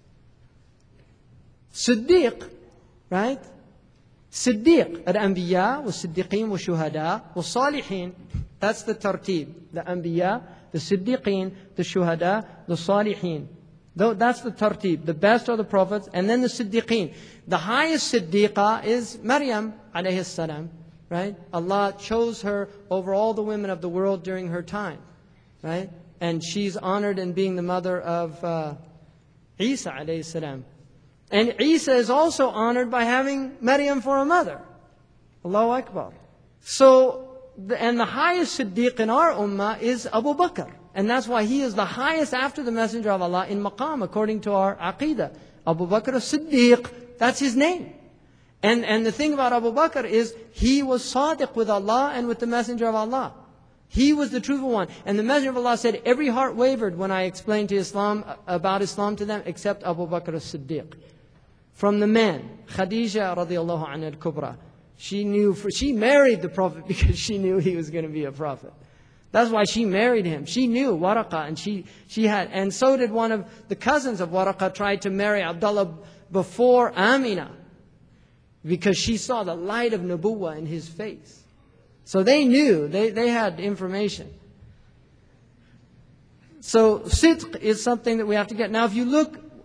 Siddiq, right? Siddiq, al-anbiya, wa-siddiqeen, wa-shuhada, wa-salihin. That's the tartib. The anbiya, the siddiqeen, the shuhada, the salihin. That's the tartib. The best are the prophets, and then the siddiqeen. The highest siddiqa is Maryam, alayhi salam, right? Allah chose her over all the women of the world during her time, right? And she's honored in being the mother of uh, Isa, alayhi salam. And Isa is also honored by having Maryam for a mother. Allahu Akbar. So, and the highest Siddiq in our ummah is Abu Bakr. And that's why he is the highest after the Messenger of Allah in maqam, according to our aqidah. Abu Bakr as-Siddiq, that's his name. And, and the thing about Abu Bakr is, he was sadiq with Allah and with the Messenger of Allah. He was the truthful one. And the Messenger of Allah said, every heart wavered when I explained to Islam, about Islam to them, except Abu Bakr as-Siddiq. From the men, Khadija radiallahu anha al-Kubra. She knew, for, she married the Prophet because she knew he was going to be a prophet. That's why she married him. She knew Waraqa, and she, she had, and so did one of the cousins of Waraqa tried to marry Abdullah before Amina, because she saw the light of Nubuwwah in his face. So they knew, they, they had information. So sidq is something that we have to get. Now if you look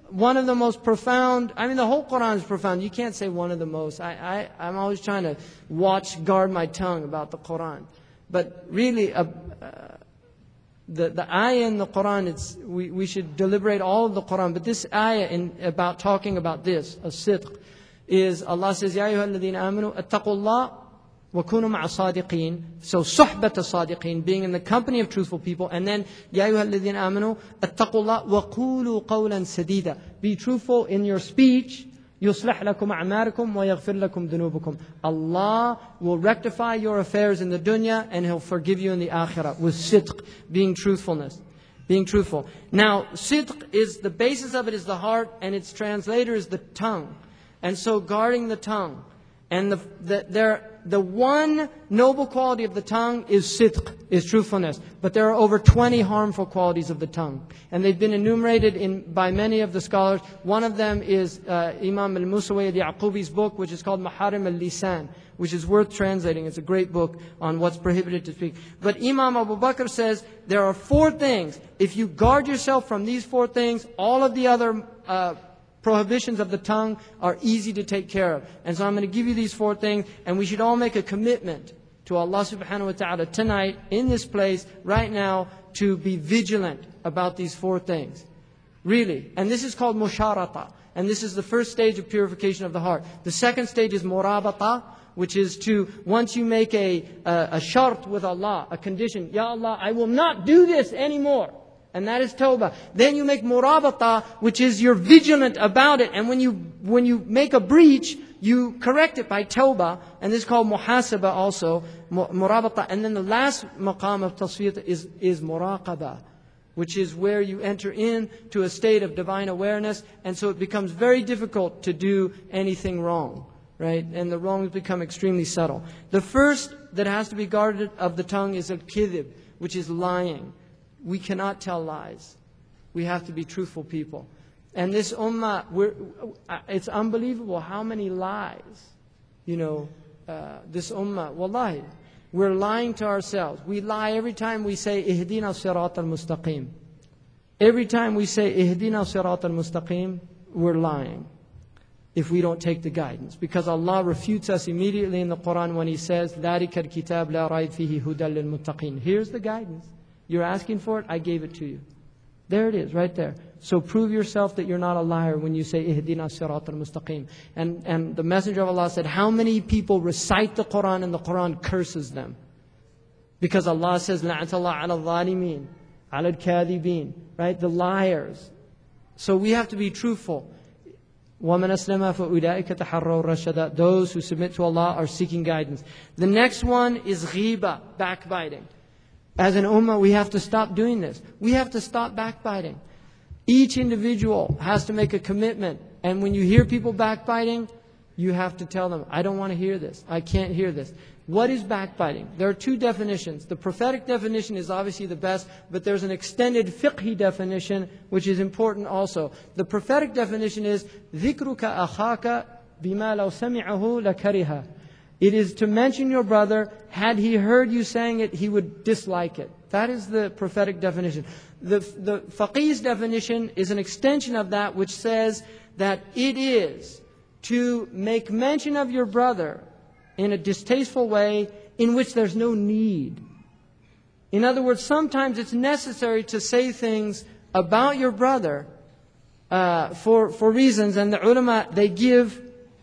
one of the most profound, I mean the whole Quran is profound. You can't say one of the most. I, I, I'm always trying to watch, guard my tongue about the Quran. But really, uh, uh, the, the ayah in the Quran, it's, we, we should deliberate all of the Quran. But this ayah in, about talking about this, as-sidq, is Allah says, Ya ayyuha alladhina amanu, attaqullah wa kunu ma'a sadiqeen. So, suhbat as-sadiqeen, being in the company of truthful people. And then, Ya ayyuha alladhina amanu, attaqullah wa qulu qawlan sadida. Be truthful in your speech. يُصْلِحْ لَكُمْ أَعْمَالَكُمْ وَيَغْفِرْ لَكُمْ ذُنُوبَكُمْ. Allah will rectify your affairs in the dunya and He'll forgive you in the akhirah with sidq, being truthfulness, being truthful. Now, sidq is, the basis of it is the heart, and its translator is the tongue. And so guarding the tongue. And the, the, there, the one noble quality of the tongue is sidq, is truthfulness. But there are over twenty harmful qualities of the tongue. And they've been enumerated in, by many of the scholars. One of them is uh, Imam al-Musawi al-Yaqubi's book, which is called Maharim al-Lisan, which is worth translating. It's a great book on what's prohibited to speak. But Imam Abu Bakr says there are four things. If you guard yourself from these four things, all of the other uh, prohibitions of the tongue are easy to take care of. And so I'm going to give you these four things, and we should all make a commitment to Allah subhanahu wa ta'ala tonight, in this place, right now, to be vigilant about these four things. Really. And this is called musharata. And this is the first stage of purification of the heart. The second stage is murabata, which is to, once you make a, a, a shart with Allah, a condition, Ya Allah, I will not do this anymore. And that is tawbah. Then you make murabata, which is you're vigilant about it. And when you when you make a breach, you correct it by tawbah. And this is called muhasaba also, murabata. And then the last maqam of tasfiyat is, is muraqaba, which is where you enter into a state of divine awareness. And so it becomes very difficult to do anything wrong, right? And the wrongs become extremely subtle. The first that has to be guarded of the tongue is al-kidhib, which is lying. We cannot tell lies. We have to be truthful people. And this ummah, we're, it's unbelievable how many lies, you know, uh, this ummah, wallahi, we're lying to ourselves. We lie every time we say, Ihdina sirat al-mustaqim. Every time we say, Ihdina sirat al-mustaqim, we're lying if we don't take the guidance. Because Allah refutes us immediately in the Quran when He says, ذَلِكَ الْكِتَابِ لَا رَيْبَ فِيهِ هُدًى لِلْمُتَّقِينَ. Here's the guidance. You're asking for it, I gave it to you. There it is, right there. So prove yourself that you're not a liar when you say, Ihdina sirat al-mustaqim. And, and the Messenger of Allah said, how many people recite the Quran and the Quran curses them? Because Allah says, La'atallah ala al-zalimin, ala al-kadhibin, right? The liars. So we have to be truthful. وَمَنْ أَسْلَمَ فَأُولَٰئِكَ تَحَرَّوْا رَشَدًا. Those who submit to Allah are seeking guidance. The next one is ghiba, backbiting. As an ummah, we have to stop doing this. We have to stop backbiting. Each individual has to make a commitment. And when you hear people backbiting, you have to tell them, I don't want to hear this. I can't hear this. What is backbiting? There are two definitions. The prophetic definition is obviously the best, but there's an extended fiqhi definition, which is important also. The prophetic definition is, ذِكْرُكَ أَخَاكَ بِمَا لَوْ سَمِعَهُ لَكَرِهَ. It is to mention your brother, had he heard you saying it, he would dislike it. That is the prophetic definition. The, the faqih's definition is an extension of that, which says that it is to make mention of your brother in a distasteful way in which there's no need. In other words, sometimes it's necessary to say things about your brother uh, for, for reasons, and the ulama, they give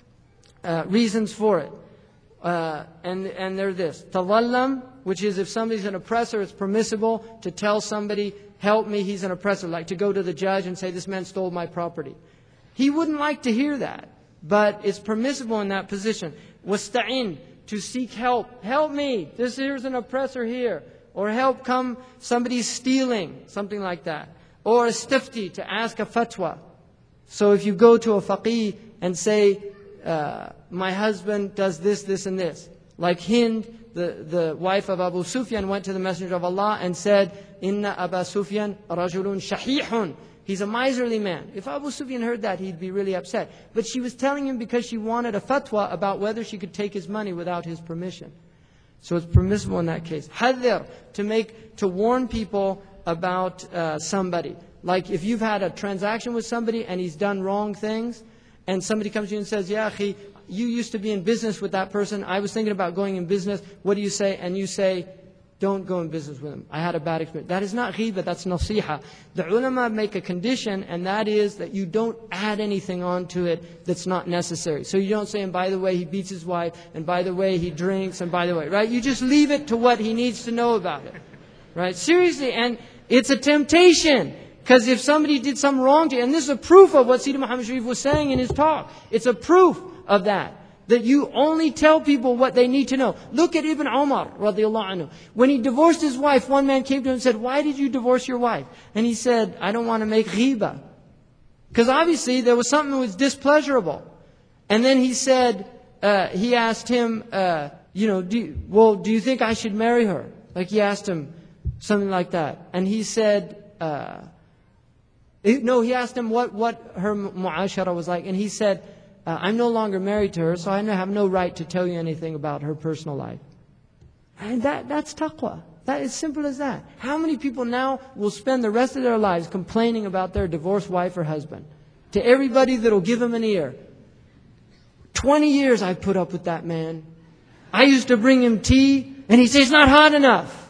uh, reasons for it. Uh, and, and they're this. Tawallam, which is if somebody's an oppressor, it's permissible to tell somebody, help me, he's an oppressor. Like to go to the judge and say, this man stole my property. He wouldn't like to hear that, but it's permissible in that position. Wasta'in, to seek help. Help me, this here's an oppressor here. Or help come, somebody's stealing, something like that. Or a stifti, to ask a fatwa. So if you go to a faqih and say, Uh, my husband does this, this, and this. Like Hind, the, the wife of Abu Sufyan, went to the Messenger of Allah and said, Inna Aba Sufyan rajulun shahihun. He's a miserly man. If Abu Sufyan heard that, he'd be really upset. But she was telling him because she wanted a fatwa about whether she could take his money without his permission. So it's permissible in that case. Hadir, to make, to warn people about uh, somebody. like if you've had a transaction with somebody and he's done wrong things, and somebody comes to you and says, "Ya akhi, you used to be in business with that person. I was thinking about going in business. What do you say?" And you say, "Don't go in business with him. I had a bad experience." That is not ghibah, that's nasiha. The ulama make a condition, and that is that you don't add anything onto it that's not necessary. So you don't say, "And by the way, he beats his wife, and by the way, he drinks, and by the way," right? You just leave it to what he needs to know about it. Right? Seriously, and it's a temptation. Because if somebody did something wrong to you, and this is a proof of what Sayyidina Muhammad Sharif was saying in his talk. It's a proof of that. That you only tell people what they need to know. Look at Ibn Umar radiallahu anhu. When he divorced his wife, one man came to him and said, "Why did you divorce your wife?" And he said, "I don't want to make ghibah." Because obviously there was something that was displeasurable. And then he said, uh, he asked him, uh, you know, do you, well, do you think I should marry her? Like he asked him something like that. And he said, uh, no, he asked him what, what her mu'ashara was like. And he said, uh, "I'm no longer married to her, so I have no right to tell you anything about her personal life." And that, that's taqwa. That is simple as that. How many people now will spend the rest of their lives complaining about their divorced wife or husband? To everybody that'll give them an ear. Twenty years I put up with that man. I used to bring him tea, and he'd say, "It's not hot enough."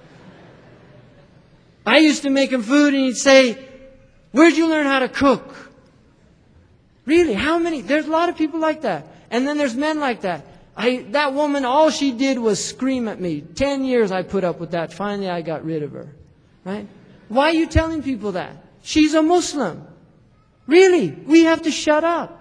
I used to make him food, and he'd say, "Where'd you learn how to cook?" Really, how many? There's a lot of people like that. And then there's men like that. I, that woman, all she did was scream at me. Ten years I put up with that. Finally I got rid of her. Right? Why are you telling people that? She's a Muslim. Really, we have to shut up.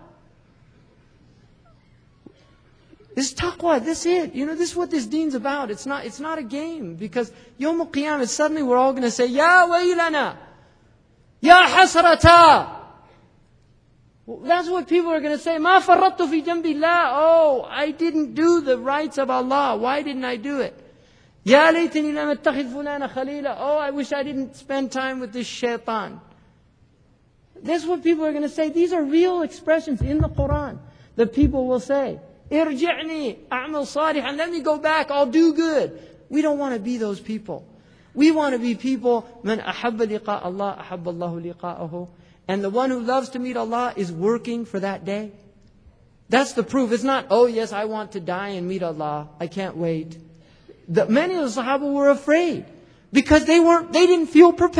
This is taqwa, this is it. You know, this is what this deen's about. It's not, it's not a game. Because Yawm al-Qiyamah, suddenly we're all going to say, "Ya waylana, Ya hasrata." Well, that's what people are going to say. "Ma farrattu fi jambillah." Oh, I didn't do the rights of Allah. Why didn't I do it? "Ya laytani lam attakhidh fulana khalila." Oh, I wish I didn't spend time with this shaitan. That's what people are going to say. These are real expressions in the Quran that people will say. "Irji'ni a'mal salihan." Let me go back, I'll do good. We don't want to be those people. We want to be people, "Man ahabba liqa Allah, ahabba Allahu liqa'ahu." And the one who loves to meet Allah is working for that day. That's the proof. It's not, "Oh yes, I want to die and meet Allah. I can't wait." The, many of the Sahaba were afraid. Because they weren't, they didn't feel prepared.